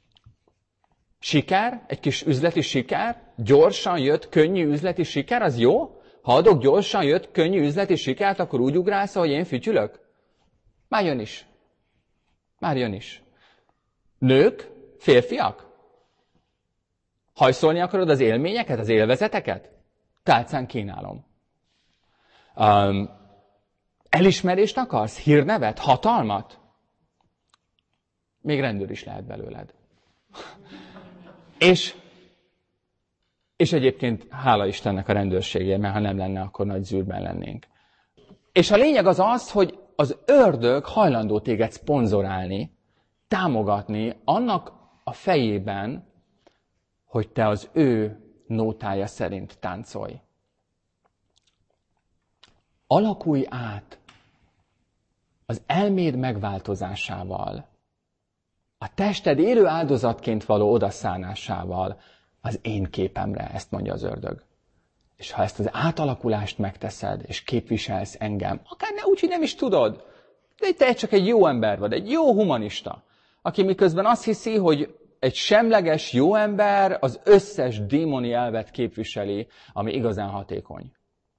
Siker? Egy kis üzleti siker? Gyorsan jött, könnyű üzleti siker? Az jó? Ha adok gyorsan jött, könnyű üzleti sikert, akkor úgy ugrálsz, hogy én fütyülök? Már jön is. Már jön is. Nők? Férfiak? Hajszolni akarod az élményeket, az élvezeteket? Tálcán kínálom. Um, elismerést akarsz? Hírnevet? Hatalmat? Még rendőr is lehet belőled. És... És egyébként hála Istennek a rendőrségért, mert ha nem lenne, akkor nagy zűrben lennénk. És a lényeg az az, hogy az ördög hajlandó téged szponzorálni, támogatni annak a fejében, hogy te az ő nótája szerint táncolj. Alakulj át az elméd megváltozásával, a tested élő áldozatként való odaszánásával, az én képemre, ezt mondja az ördög. És ha ezt az átalakulást megteszed, és képviselsz engem, akár ne úgy, hogy nem is tudod, de te csak egy jó ember vagy, egy jó humanista, aki miközben azt hiszi, hogy egy semleges jó ember az összes démoni elvet képviseli, ami igazán hatékony.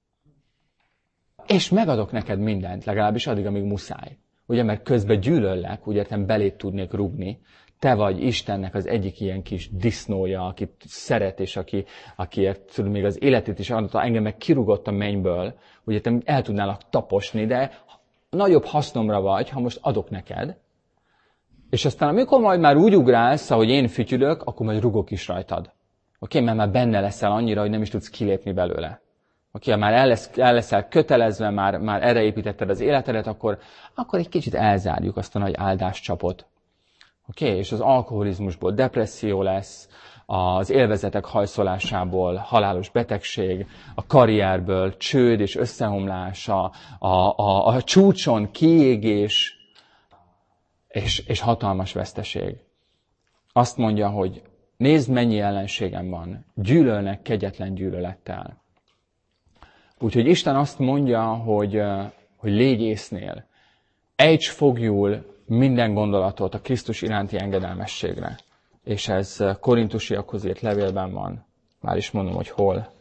És megadok neked mindent, legalábbis addig, amíg muszáj. Ugye, mert közben gyűlöllek, úgy értem, belét tudnék rugni, Te vagy Istennek az egyik ilyen kis disznója, akit szeret, és aki, akiért tudom, még az életét is adta, engem meg kirúgott a mennyből, hogy te el tudnálak taposni, de nagyobb hasznomra vagy, ha most adok neked. És aztán amikor majd már úgy ugrálsz, ahogy én fütyülök, akkor majd rugok is rajtad. Oké, okay? Mert már benne leszel annyira, hogy nem is tudsz kilépni belőle. Oké, okay? Ha már el, lesz, el leszel kötelezve, már, már erre építetted az életedet, akkor, akkor egy kicsit elzárjuk azt a nagy áldáscsapot. Oké, okay? És az alkoholizmusból depresszió lesz, az élvezetek hajszolásából halálos betegség, a karrierből csőd és összeomlás, a, a, a, a csúcson kiégés és, és hatalmas veszteség. Azt mondja, hogy nézd, mennyi ellenségem van, gyűlölnek kegyetlen gyűlölettel. Úgyhogy Isten azt mondja, hogy, hogy légy észnél, ejts fogjul minden gondolatot a Krisztus iránti engedelmességre. És ez korintusiakhoz írt levélben van. Már is mondom, hogy hol.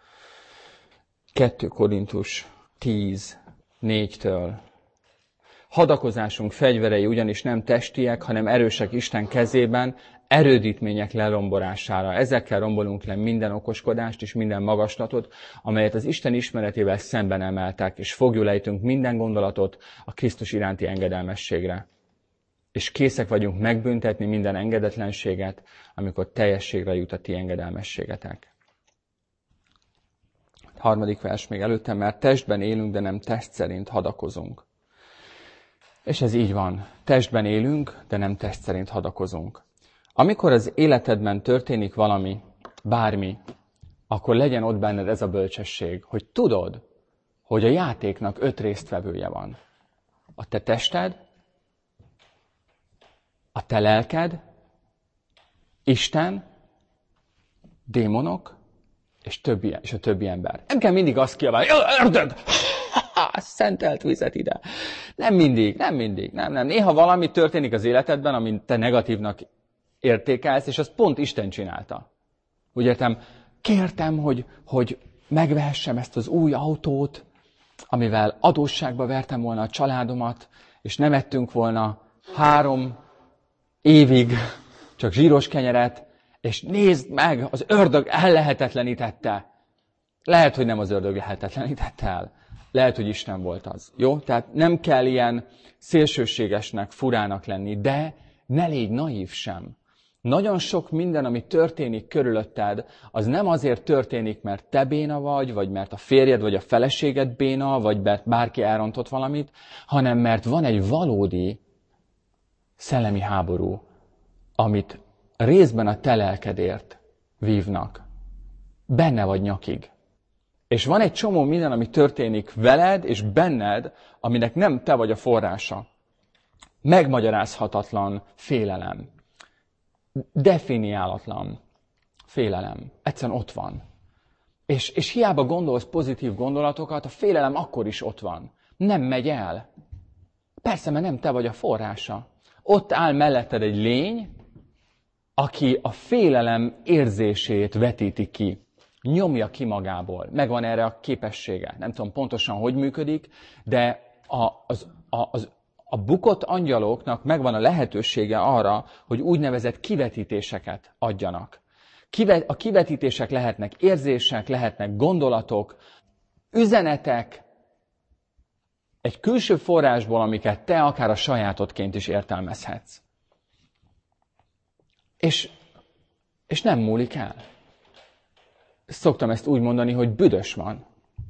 kettő Korintus tíz négytől. Hadakozásunk fegyverei ugyanis nem testiek, hanem erősek Isten kezében, erődítmények lelombolására. Ezekkel rombolunk le minden okoskodást és minden magaslatot, amelyet az Isten ismeretével szemben emeltek, és fogjul ejtünk minden gondolatot a Krisztus iránti engedelmességre. És készek vagyunk megbüntetni minden engedetlenséget, amikor teljességre jut a ti engedelmességetek. Harmadik vers még előtte, mert testben élünk, de nem test szerint hadakozunk. És ez így van. Testben élünk, de nem test szerint hadakozunk. Amikor az életedben történik valami, bármi, akkor legyen ott benned ez a bölcsesség, hogy tudod, hogy a játéknak öt résztvevője van. A te tested, a te lelked, Isten, démonok, és, többi, és a többi ember. Nem kell mindig azt kiabálni, ördög! Szentelt vizet ide. Nem mindig, nem mindig, nem, nem. Néha valami történik az életedben, amit te negatívnak értékelsz, és azt pont Isten csinálta. Úgy értem, kértem, hogy, hogy megvehessem ezt az új autót, amivel adósságba vertem volna a családomat, és nem ettünk volna három évig csak zsíros kenyeret, és nézd meg, az ördög ellehetetlenítette. Lehet, hogy nem az ördög lehetetlenítette el. Lehet, hogy Isten volt az. Jó? Tehát nem kell ilyen szélsőségesnek, furának lenni, de ne légy naív sem. Nagyon sok minden, ami történik körülötted, az nem azért történik, mert te béna vagy, vagy mert a férjed, vagy a feleséged béna, vagy mert bárki elrontott valamit, hanem mert van egy valódi szellemi háború, amit részben a te lelkedért vívnak. Benne vagy nyakig. És van egy csomó minden, ami történik veled és benned, aminek nem te vagy a forrása. Megmagyarázhatatlan félelem. Definiálatlan félelem. Egyszerűen ott van. És, és hiába gondolsz pozitív gondolatokat, a félelem akkor is ott van. Nem megy el. Persze, mert nem te vagy a forrása. Ott áll melletted egy lény, aki a félelem érzését vetíti ki. Nyomja ki magából. Megvan erre a képessége. Nem tudom pontosan, hogy működik, de a, az, a, az, a bukott angyaloknak megvan a lehetősége arra, hogy úgynevezett kivetítéseket adjanak. A kivetítések lehetnek érzések, lehetnek gondolatok, üzenetek, egy külső forrásból, amiket te akár a sajátodként is értelmezhetsz. És, és nem múlik el. Szoktam ezt úgy mondani, hogy büdös van.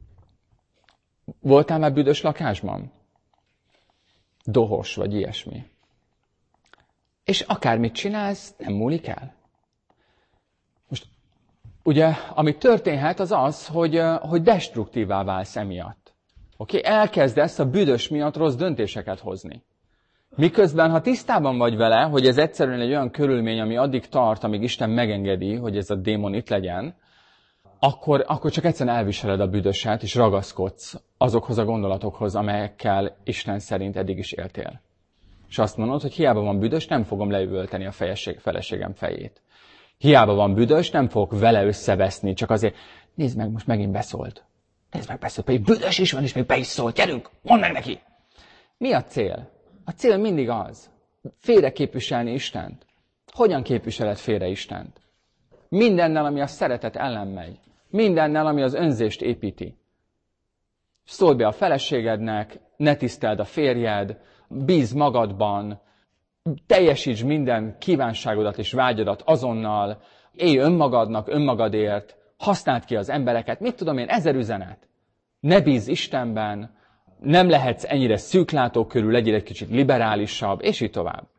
Voltál már büdös lakásban? Dohos vagy ilyesmi. És akármit csinálsz, nem múlik el. Most ugye, ami történhet, az az, hogy, hogy destruktívá válsz emiatt. Oké, okay? Elkezdesz a büdös miatt rossz döntéseket hozni. Miközben, ha tisztában vagy vele, hogy ez egyszerűen egy olyan körülmény, ami addig tart, amíg Isten megengedi, hogy ez a démon itt legyen, akkor, akkor csak egyszerűen elviseled a büdöset, és ragaszkodsz azokhoz a gondolatokhoz, amelyekkel Isten szerint eddig is éltél. És azt mondod, hogy hiába van büdös, nem fogom leüvölteni a fejesség, feleségem fejét. Hiába van büdös, nem fogok vele összeveszni, csak azért, nézd meg, most megint beszólt. Nézd meg, beszólt, pedig büdös is van, és még be is szólt. Gyerünk, mondd meg neki! Mi a cél? A cél mindig az, félreképviselni Istent. Hogyan képviseled félre Istent? Mindennel, ami a szeretet ellen megy. Mindennel, ami az önzést építi. Szólj be a feleségednek, ne tiszteld a férjed, bízz magadban, teljesíts minden kívánságodat és vágyadat azonnal, élj önmagadnak, önmagadért, használd ki az embereket, mit tudom én, ezer üzenet. Ne bízz Istenben, nem lehetsz ennyire szűklátókörű, legyél egy kicsit liberálisabb, és így tovább.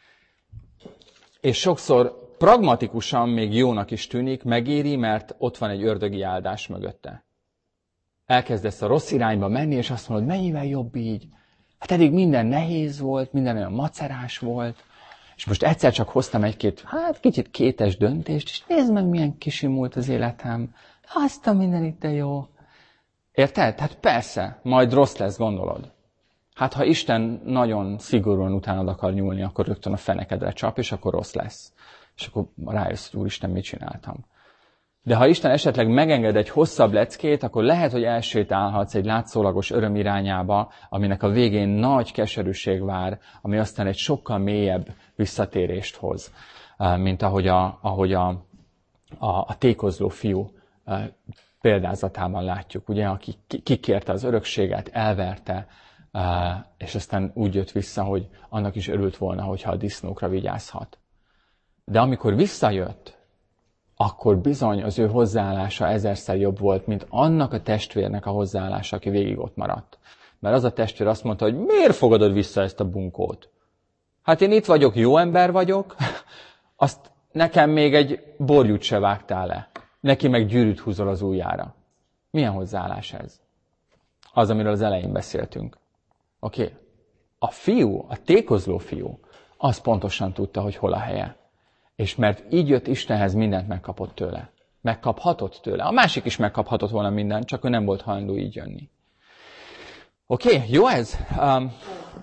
És sokszor pragmatikusan még jónak is tűnik, megéri, mert ott van egy ördögi áldás mögötte. Elkezdesz a rossz irányba menni, és azt mondod, mennyivel jobb így? Hát eddig minden nehéz volt, minden olyan macerás volt, és most egyszer csak hoztam egy-két, hát kicsit kétes döntést, és nézd meg, milyen kisimult az életem. Azt a minden itt de jó. Érted? Hát persze, majd rossz lesz, gondolod. Hát ha Isten nagyon szigorúan utánad akar nyúlni, akkor rögtön a fenekedre csap, és akkor rossz lesz. És akkor rájössz, hogy Úristen, mit csináltam. De ha Isten esetleg megenged egy hosszabb leckét, akkor lehet, hogy elsétálhatsz egy látszólagos öröm irányába, aminek a végén nagy keserűség vár, ami aztán egy sokkal mélyebb visszatérést hoz, mint ahogy a, ahogy a, a, a tékozló fiú példázatában látjuk, ugye, aki kikérte az örökséget, elverte, és aztán úgy jött vissza, hogy annak is örült volna, hogyha a disznókra vigyázhat. De amikor visszajött, akkor bizony az ő hozzáállása ezerszer jobb volt, mint annak a testvérnek a hozzáállása, aki végig ott maradt. Mert az a testvér azt mondta, hogy miért fogadod vissza ezt a bunkót? Hát én itt vagyok, jó ember vagyok, azt nekem még egy borjút se vágtál le. Neki meg gyűrűt húzol az ujjára. Milyen hozzáállás ez? Az, amiről az elején beszéltünk. Oké? Okay. A fiú, a tékozló fiú, az pontosan tudta, hogy hol a helye. És mert így jött Istenhez, mindent megkapott tőle. Megkaphatott tőle. A másik is megkaphatott volna mindent, csak ő nem volt hajlandó így jönni. Oké, okay, jó ez? Um,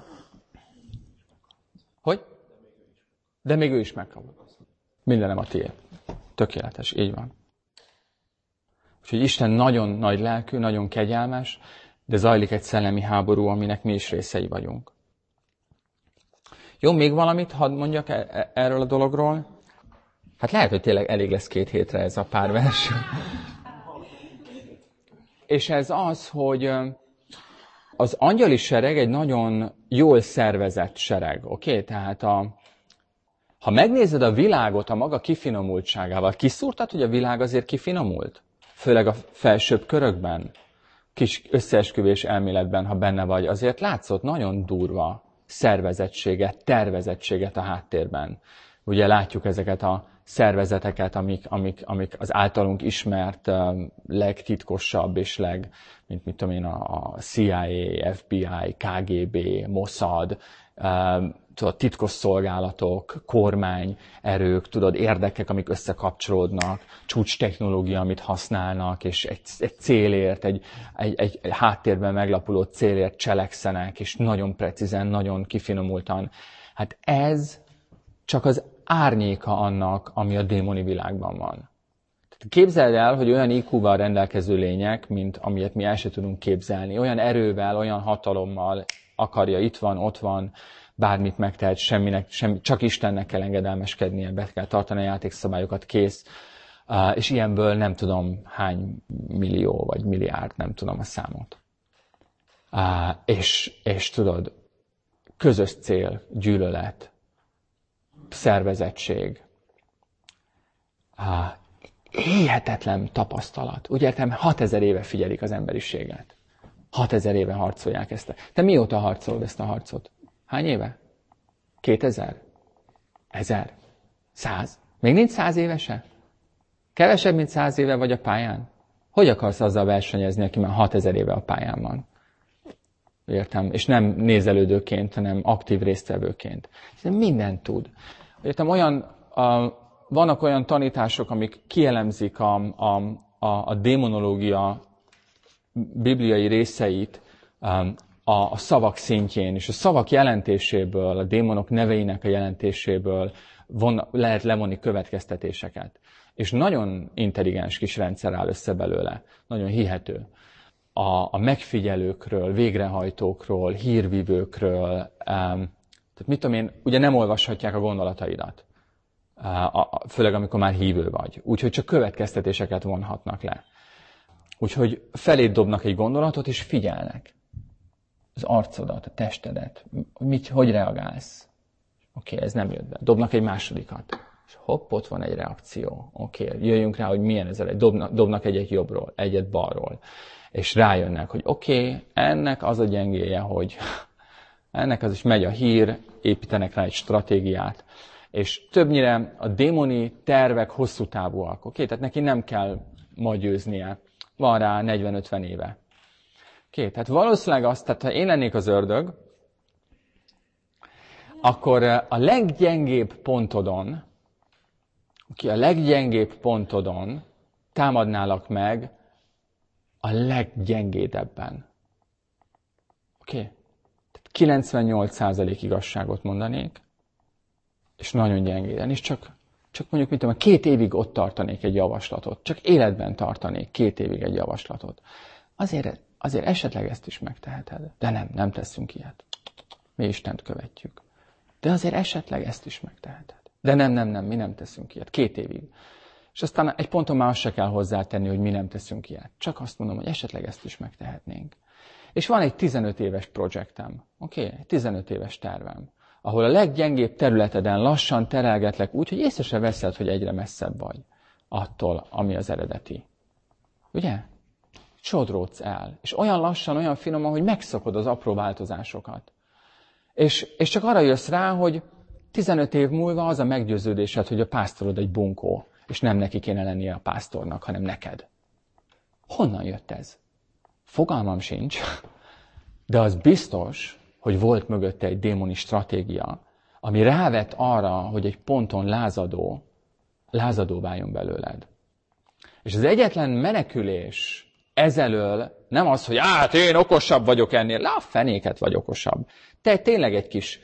hogy? De még ő is megkapott. Mindenem a tiéd. Tökéletes, így van. Úgyhogy Isten nagyon nagy lelkű, nagyon kegyelmes, de zajlik egy szellemi háború, aminek mi is részei vagyunk. Jó, még valamit hadd mondjak erről a dologról? Hát lehet, hogy tényleg elég lesz két hétre ez a pár vers. És ez az, hogy az angyali sereg egy nagyon jól szervezett sereg, oké? Okay? Tehát a, ha megnézed a világot a maga kifinomultságával, kiszúrtad, hogy a világ azért kifinomult? Főleg a felsőbb körökben, kis összeesküvés elméletben, ha benne vagy, azért látszott nagyon durva szervezettséget, tervezettséget a háttérben. Ugye látjuk ezeket a szervezeteket, amik, amik, amik az általunk ismert uh, legtitkosabb és leg, mint mit tudom én, a C I A, F B I, K G B, Mossad, uh, tudod, titkosszolgálatok, kormány, erők, tudod, érdekek, amik összekapcsolódnak, csúcs technológia, amit használnak, és egy, egy célért, egy, egy, egy háttérben meglapuló célért cselekszenek, és nagyon precízen, nagyon kifinomultan. Hát ez csak az árnyéka annak, ami a démoni világban van. Képzeld el, hogy olyan I Q-val rendelkező lények, mint amilyet mi el sem tudunk képzelni, olyan erővel, olyan hatalommal akarja, itt van, ott van, bármit megtehet, semminek, semmi, csak Istennek kell engedelmeskednie, be kell tartani a játékszabályokat, kész. Uh, és ilyenből nem tudom hány millió vagy milliárd, nem tudom a számot. Uh, és, és tudod, közös cél, gyűlölet, szervezettség, uh, hihetetlen tapasztalat. Úgy értem, hatezer éve figyelik az emberiséget. hatezer éve harcolják ezt. Te mióta harcolod ezt a harcot? Hány éve? Kétezer? Ezer? Száz? Még nincs száz évese? Kevesebb, mint száz éve vagy a pályán? Hogy akarsz azzal versenyezni, aki már hatezer éve a pályán van? Értem? És nem nézelődőként, hanem aktív résztvevőként. Mindent tud. Értem, olyan, a, vannak olyan tanítások, amik kielemzik a, a, a, a démonológia bibliai részeit, a, a szavak szintjén, és a szavak jelentéséből, a démonok neveinek a jelentéséből von, lehet levonni következtetéseket. És nagyon intelligens kis rendszer áll össze belőle, nagyon hihető. A, a megfigyelőkről, végrehajtókról, hírvívőkről, um, tehát mit tudom én, ugye nem olvashatják a gondolataidat. főleg amikor már hívő vagy. Úgyhogy csak következtetéseket vonhatnak le. Úgyhogy feléd dobnak egy gondolatot, és figyelnek. Az arcodat, a testedet, mit, hogy reagálsz. Oké, okay, ez nem jött be. Dobnak egy másodikat. És hopp, ott van egy reakció. Oké, okay, jöjjünk rá, hogy milyen ez. Dobnak, dobnak egyet jobbról, egyet balról. És rájönnek, hogy oké, okay, ennek az a gyengéje, hogy ennek az is megy a hír, építenek rá egy stratégiát. És többnyire a démoni tervek hosszú távúak. Oké, okay? Tehát neki nem kell ma győznie. Van rá negyven-ötven éve. Oké, tehát valószínűleg azt, tehát ha én lennék az ördög, akkor a leggyengébb pontodon, oké, a leggyengébb pontodon támadnálak meg a leggyengédebben. Oké? Tehát kilencvennyolc százalék igazságot mondanék, és nagyon gyengéden, és csak, csak mondjuk, mit tudom, két évig ott tartanék egy javaslatot, csak életben tartanék két évig egy javaslatot. Azért, azért esetleg ezt is megteheted. De nem, nem teszünk ilyet. Mi Istent követjük. De azért esetleg ezt is megteheted. De nem, nem, nem, mi nem teszünk ilyet. Két évig. És aztán egy ponton már azt se kell hozzátenni, hogy mi nem teszünk ilyet. Csak azt mondom, hogy esetleg ezt is megtehetnénk. És van egy tizenöt éves projektem. Oké? Okay? tizenöt éves tervem. Ahol a leggyengébb területeden lassan terelgetlek úgy, hogy észre se veszed, hogy egyre messzebb vagy attól, ami az eredeti. Ugye? Sodródsz el. És olyan lassan, olyan finoman, hogy megszokod az apró változásokat. És, és csak arra jössz rá, hogy tizenöt év múlva az a meggyőződésed, hogy a pásztorod egy bunkó, és nem neki kéne lennie a pásztornak, hanem neked. Honnan jött ez? Fogalmam sincs, de az biztos, hogy volt mögötte egy démoni stratégia, ami rávett arra, hogy egy ponton lázadó, lázadó váljon belőled. És az egyetlen menekülés ezelől nem az, hogy hát én okosabb vagyok ennél, le a fenéket vagy okosabb. Te tényleg egy kis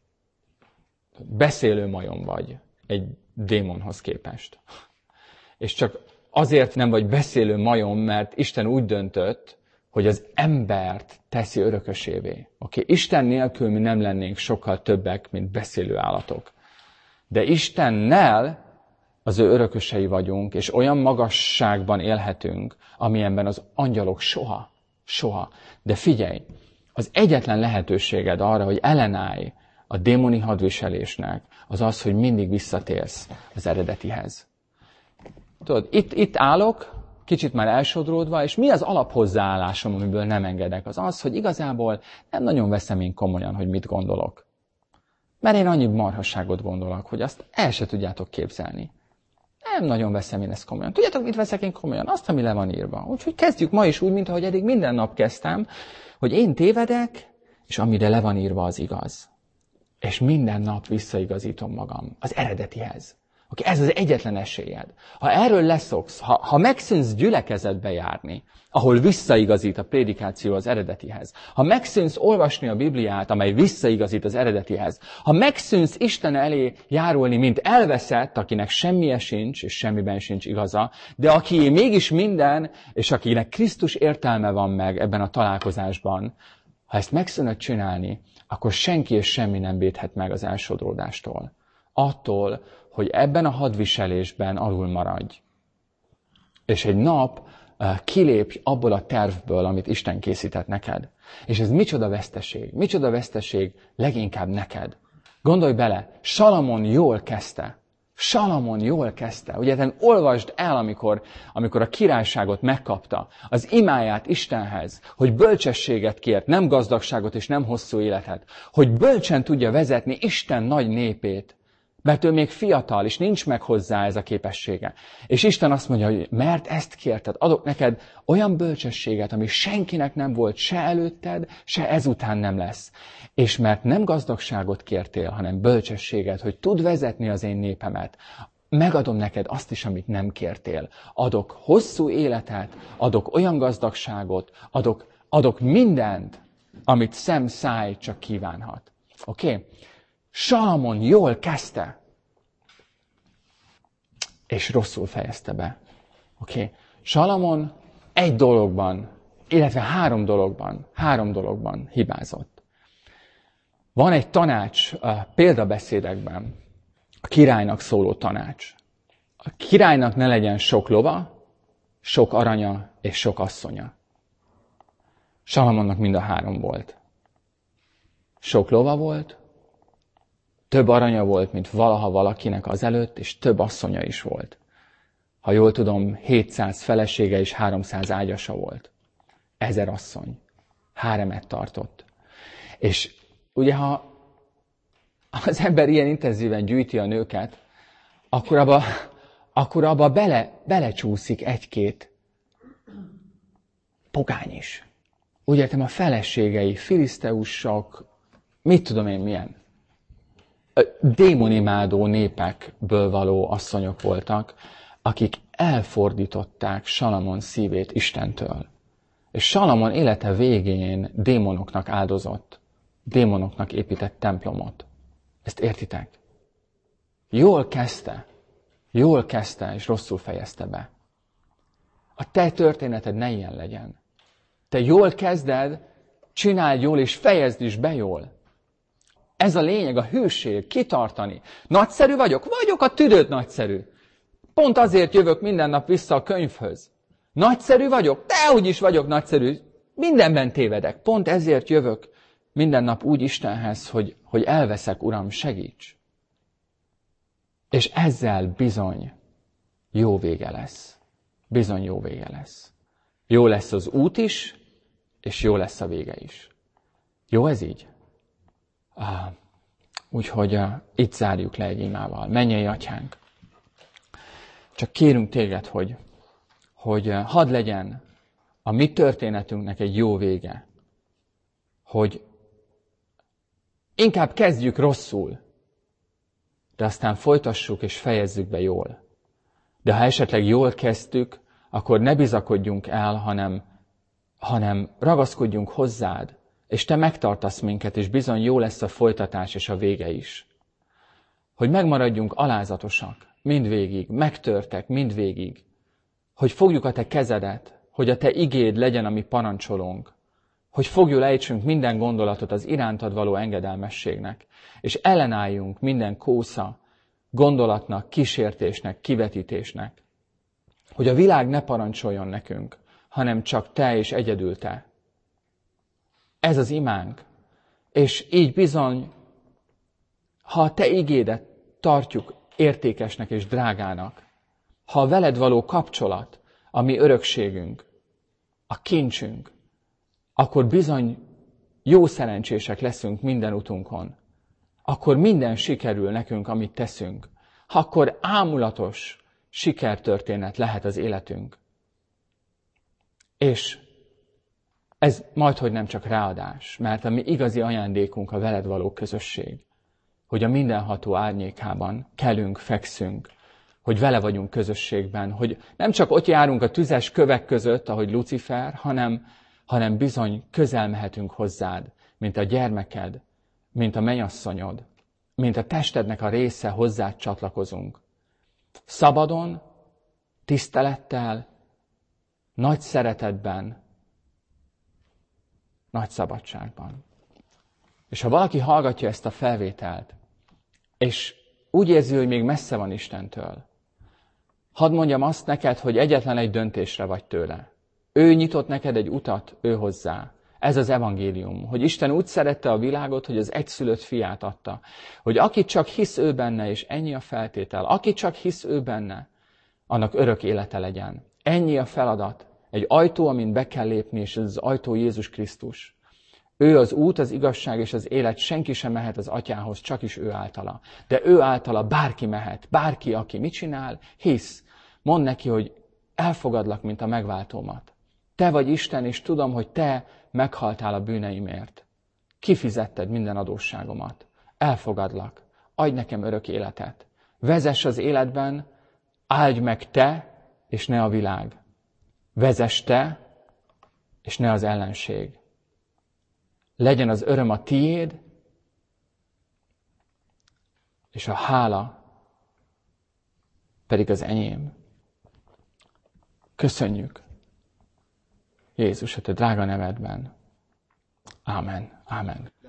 beszélő majom vagy egy démonhoz képest. És csak azért nem vagy beszélő majom, mert Isten úgy döntött, hogy az embert teszi örökösévé. Oké, Isten nélkül mi nem lennénk sokkal többek, mint beszélő állatok. De Istennel az ő örökösei vagyunk, és olyan magasságban élhetünk, amilyenben az angyalok soha, soha. De figyelj, az egyetlen lehetőséged arra, hogy ellenállj a démoni hadviselésnek, az az, hogy mindig visszatérsz az eredetihez. Tudod, itt, itt állok, kicsit már elsodródva, és mi az alaphozzáállásom, amiből nem engedek? Az az, hogy igazából nem nagyon veszem én komolyan, hogy mit gondolok. Mert én annyi marhasságot gondolok, hogy azt el se tudjátok képzelni. Nem nagyon veszem én ezt komolyan. Tudjátok, mit veszek én komolyan? Azt, ami le van írva. Úgyhogy kezdjük ma is úgy, mint ahogy eddig minden nap kezdtem, hogy én tévedek, és amire le van írva, az igaz. És minden nap visszaigazítom magam az eredetihez. Oké, ez az egyetlen esélyed. Ha erről leszoksz, ha, ha megszűnsz gyülekezetbe járni, ahol visszaigazít a prédikáció az eredetihez, ha megszűnsz olvasni a Bibliát, amely visszaigazít az eredetihez, ha megszűnsz Isten elé járulni, mint elveszett, akinek semmije sincs, és semmiben sincs igaza, de aki mégis minden, és akinek Krisztus értelme van meg ebben a találkozásban, ha ezt megszűnöd csinálni, akkor senki és semmi nem védhet meg az elsodródástól. Attól, hogy ebben a hadviselésben alul maradj. És egy nap uh, kilépj abból a tervből, amit Isten készített neked. És ez micsoda veszteség? Micsoda veszteség leginkább neked. Gondolj bele, Salamon jól kezdte. Salamon jól kezdte. Ugye te olvasd el, amikor, amikor a királyságot megkapta, az imáját Istenhez, hogy bölcsességet kért, nem gazdagságot és nem hosszú életet, hogy bölcsen tudja vezetni Isten nagy népét, mert ő még fiatal, és nincs meg hozzá ez a képessége. És Isten azt mondja, hogy mert ezt kérted, adok neked olyan bölcsességet, ami senkinek nem volt se előtted, se ezután nem lesz. És mert nem gazdagságot kértél, hanem bölcsességet, hogy tud vezetni az én népemet, megadom neked azt is, amit nem kértél. Adok hosszú életet, adok olyan gazdagságot, adok, adok mindent, amit szem, száj csak kívánhat. Oké? Okay? Salamon jól kezdte, és rosszul fejezte be. Oké? Okay. Salamon egy dologban, illetve három dologban, három dologban hibázott. Van egy tanács a példabeszédekben, a királynak szóló tanács. A királynak ne legyen sok lova, sok aranya és sok asszonya. Salamonnak mind a három volt. Sok lova volt, több aranya volt, mint valaha valakinek azelőtt, és több asszonya is volt. Ha jól tudom, hétszáz felesége és háromszáz ágyasa volt. Ezer asszony. Háremet tartott. És ugye, ha az ember ilyen intenzíven gyűjti a nőket, akkor abba, akkor abba bele, belecsúszik egy-két pogány is. Úgy értem, a feleségei, filiszteusok, mit tudom én milyen, démonimádó népekből való asszonyok voltak, akik elfordították Salamon szívét Istentől. És Salamon élete végén démonoknak áldozott, démonoknak épített templomot. Ezt értitek? Jól kezdte, jól kezdte, és rosszul fejezte be. A te történeted ne ilyen legyen. Te jól kezded, csináld jól, és fejezd is be jól. Ez a lényeg, a hűség, kitartani. Nagyszerű vagyok? Vagyok a tüdőt nagyszerű. Pont azért jövök minden nap vissza a könyvhöz. Nagyszerű vagyok? Dehogy is vagyok nagyszerű. Mindenben tévedek. Pont ezért jövök minden nap úgy Istenhez, hogy, hogy elveszek, Uram, segíts. És ezzel bizony jó vége lesz. Bizony jó vége lesz. Jó lesz az út is, és jó lesz a vége is. Jó ez így? Ah, úgyhogy uh, itt zárjuk le egy imával. Mennyei Atyánk! Csak kérünk téged, hogy, hogy uh, hadd legyen a mi történetünknek egy jó vége. Hogy inkább kezdjük rosszul, de aztán folytassuk és fejezzük be jól. De ha esetleg jól kezdtük, akkor ne bizakodjunk el, hanem, hanem ragaszkodjunk hozzád, és te megtartasz minket, és bizony jó lesz a folytatás és a vége is. Hogy megmaradjunk alázatosak, mindvégig, megtörtek, mindvégig. Hogy fogjuk a te kezedet, hogy a te igéd legyen a mi parancsolónk. Hogy fogjul ejtsünk minden gondolatot az irántad való engedelmességnek, és ellenálljunk minden kósza, gondolatnak, kísértésnek, kivetítésnek. Hogy a világ ne parancsoljon nekünk, hanem csak te és egyedül te. Ez az imánk. És így bizony, ha a te igédet tartjuk értékesnek és drágának, ha a veled való kapcsolat, a mi örökségünk, a kincsünk, akkor bizony jó szerencsések leszünk minden utunkon. Akkor minden sikerül nekünk, amit teszünk. Akkor ámulatos sikertörténet lehet az életünk. És ez majdhogy nem csak ráadás, mert a mi igazi ajándékunk a veled való közösség. Hogy a mindenható árnyékában kelünk, fekszünk, hogy vele vagyunk közösségben, hogy nem csak ott járunk a tüzes kövek között, ahogy Lucifer, hanem, hanem bizony közel mehetünk hozzád, mint a gyermeked, mint a mennyasszonyod, mint a testednek a része, hozzád csatlakozunk. Szabadon, tisztelettel, nagy szeretetben, nagy szabadságban. És ha valaki hallgatja ezt a felvételt, és úgy érzi, hogy még messze van Istentől, hadd mondjam azt neked, hogy egyetlen egy döntésre vagy tőle. Ő nyitott neked egy utat, ő hozzá. Ez az evangélium, hogy Isten úgy szerette a világot, hogy az egyszülött fiát adta. Hogy aki csak hisz ő benne, és ennyi a feltétel, aki csak hisz ő benne, annak örök élete legyen. Ennyi a feladat. Egy ajtó, amin be kell lépni, és ez az ajtó Jézus Krisztus. Ő az út, az igazság és az élet, senki sem mehet az atyához, csak is ő általa. De ő általa bárki mehet, bárki, aki mit csinál, hisz. Mondd neki, hogy elfogadlak, mint a megváltómat. Te vagy Isten, és tudom, hogy te meghaltál a bűneimért. Kifizetted minden adósságomat. Elfogadlak. Adj nekem örök életet. Vezess az életben, áldj meg te, és ne a világ. Vezess te, és ne az ellenség. Legyen az öröm a tiéd, és a hála pedig az enyém. Köszönjük, Jézus, a te drága nevedben. Ámen. Ámen.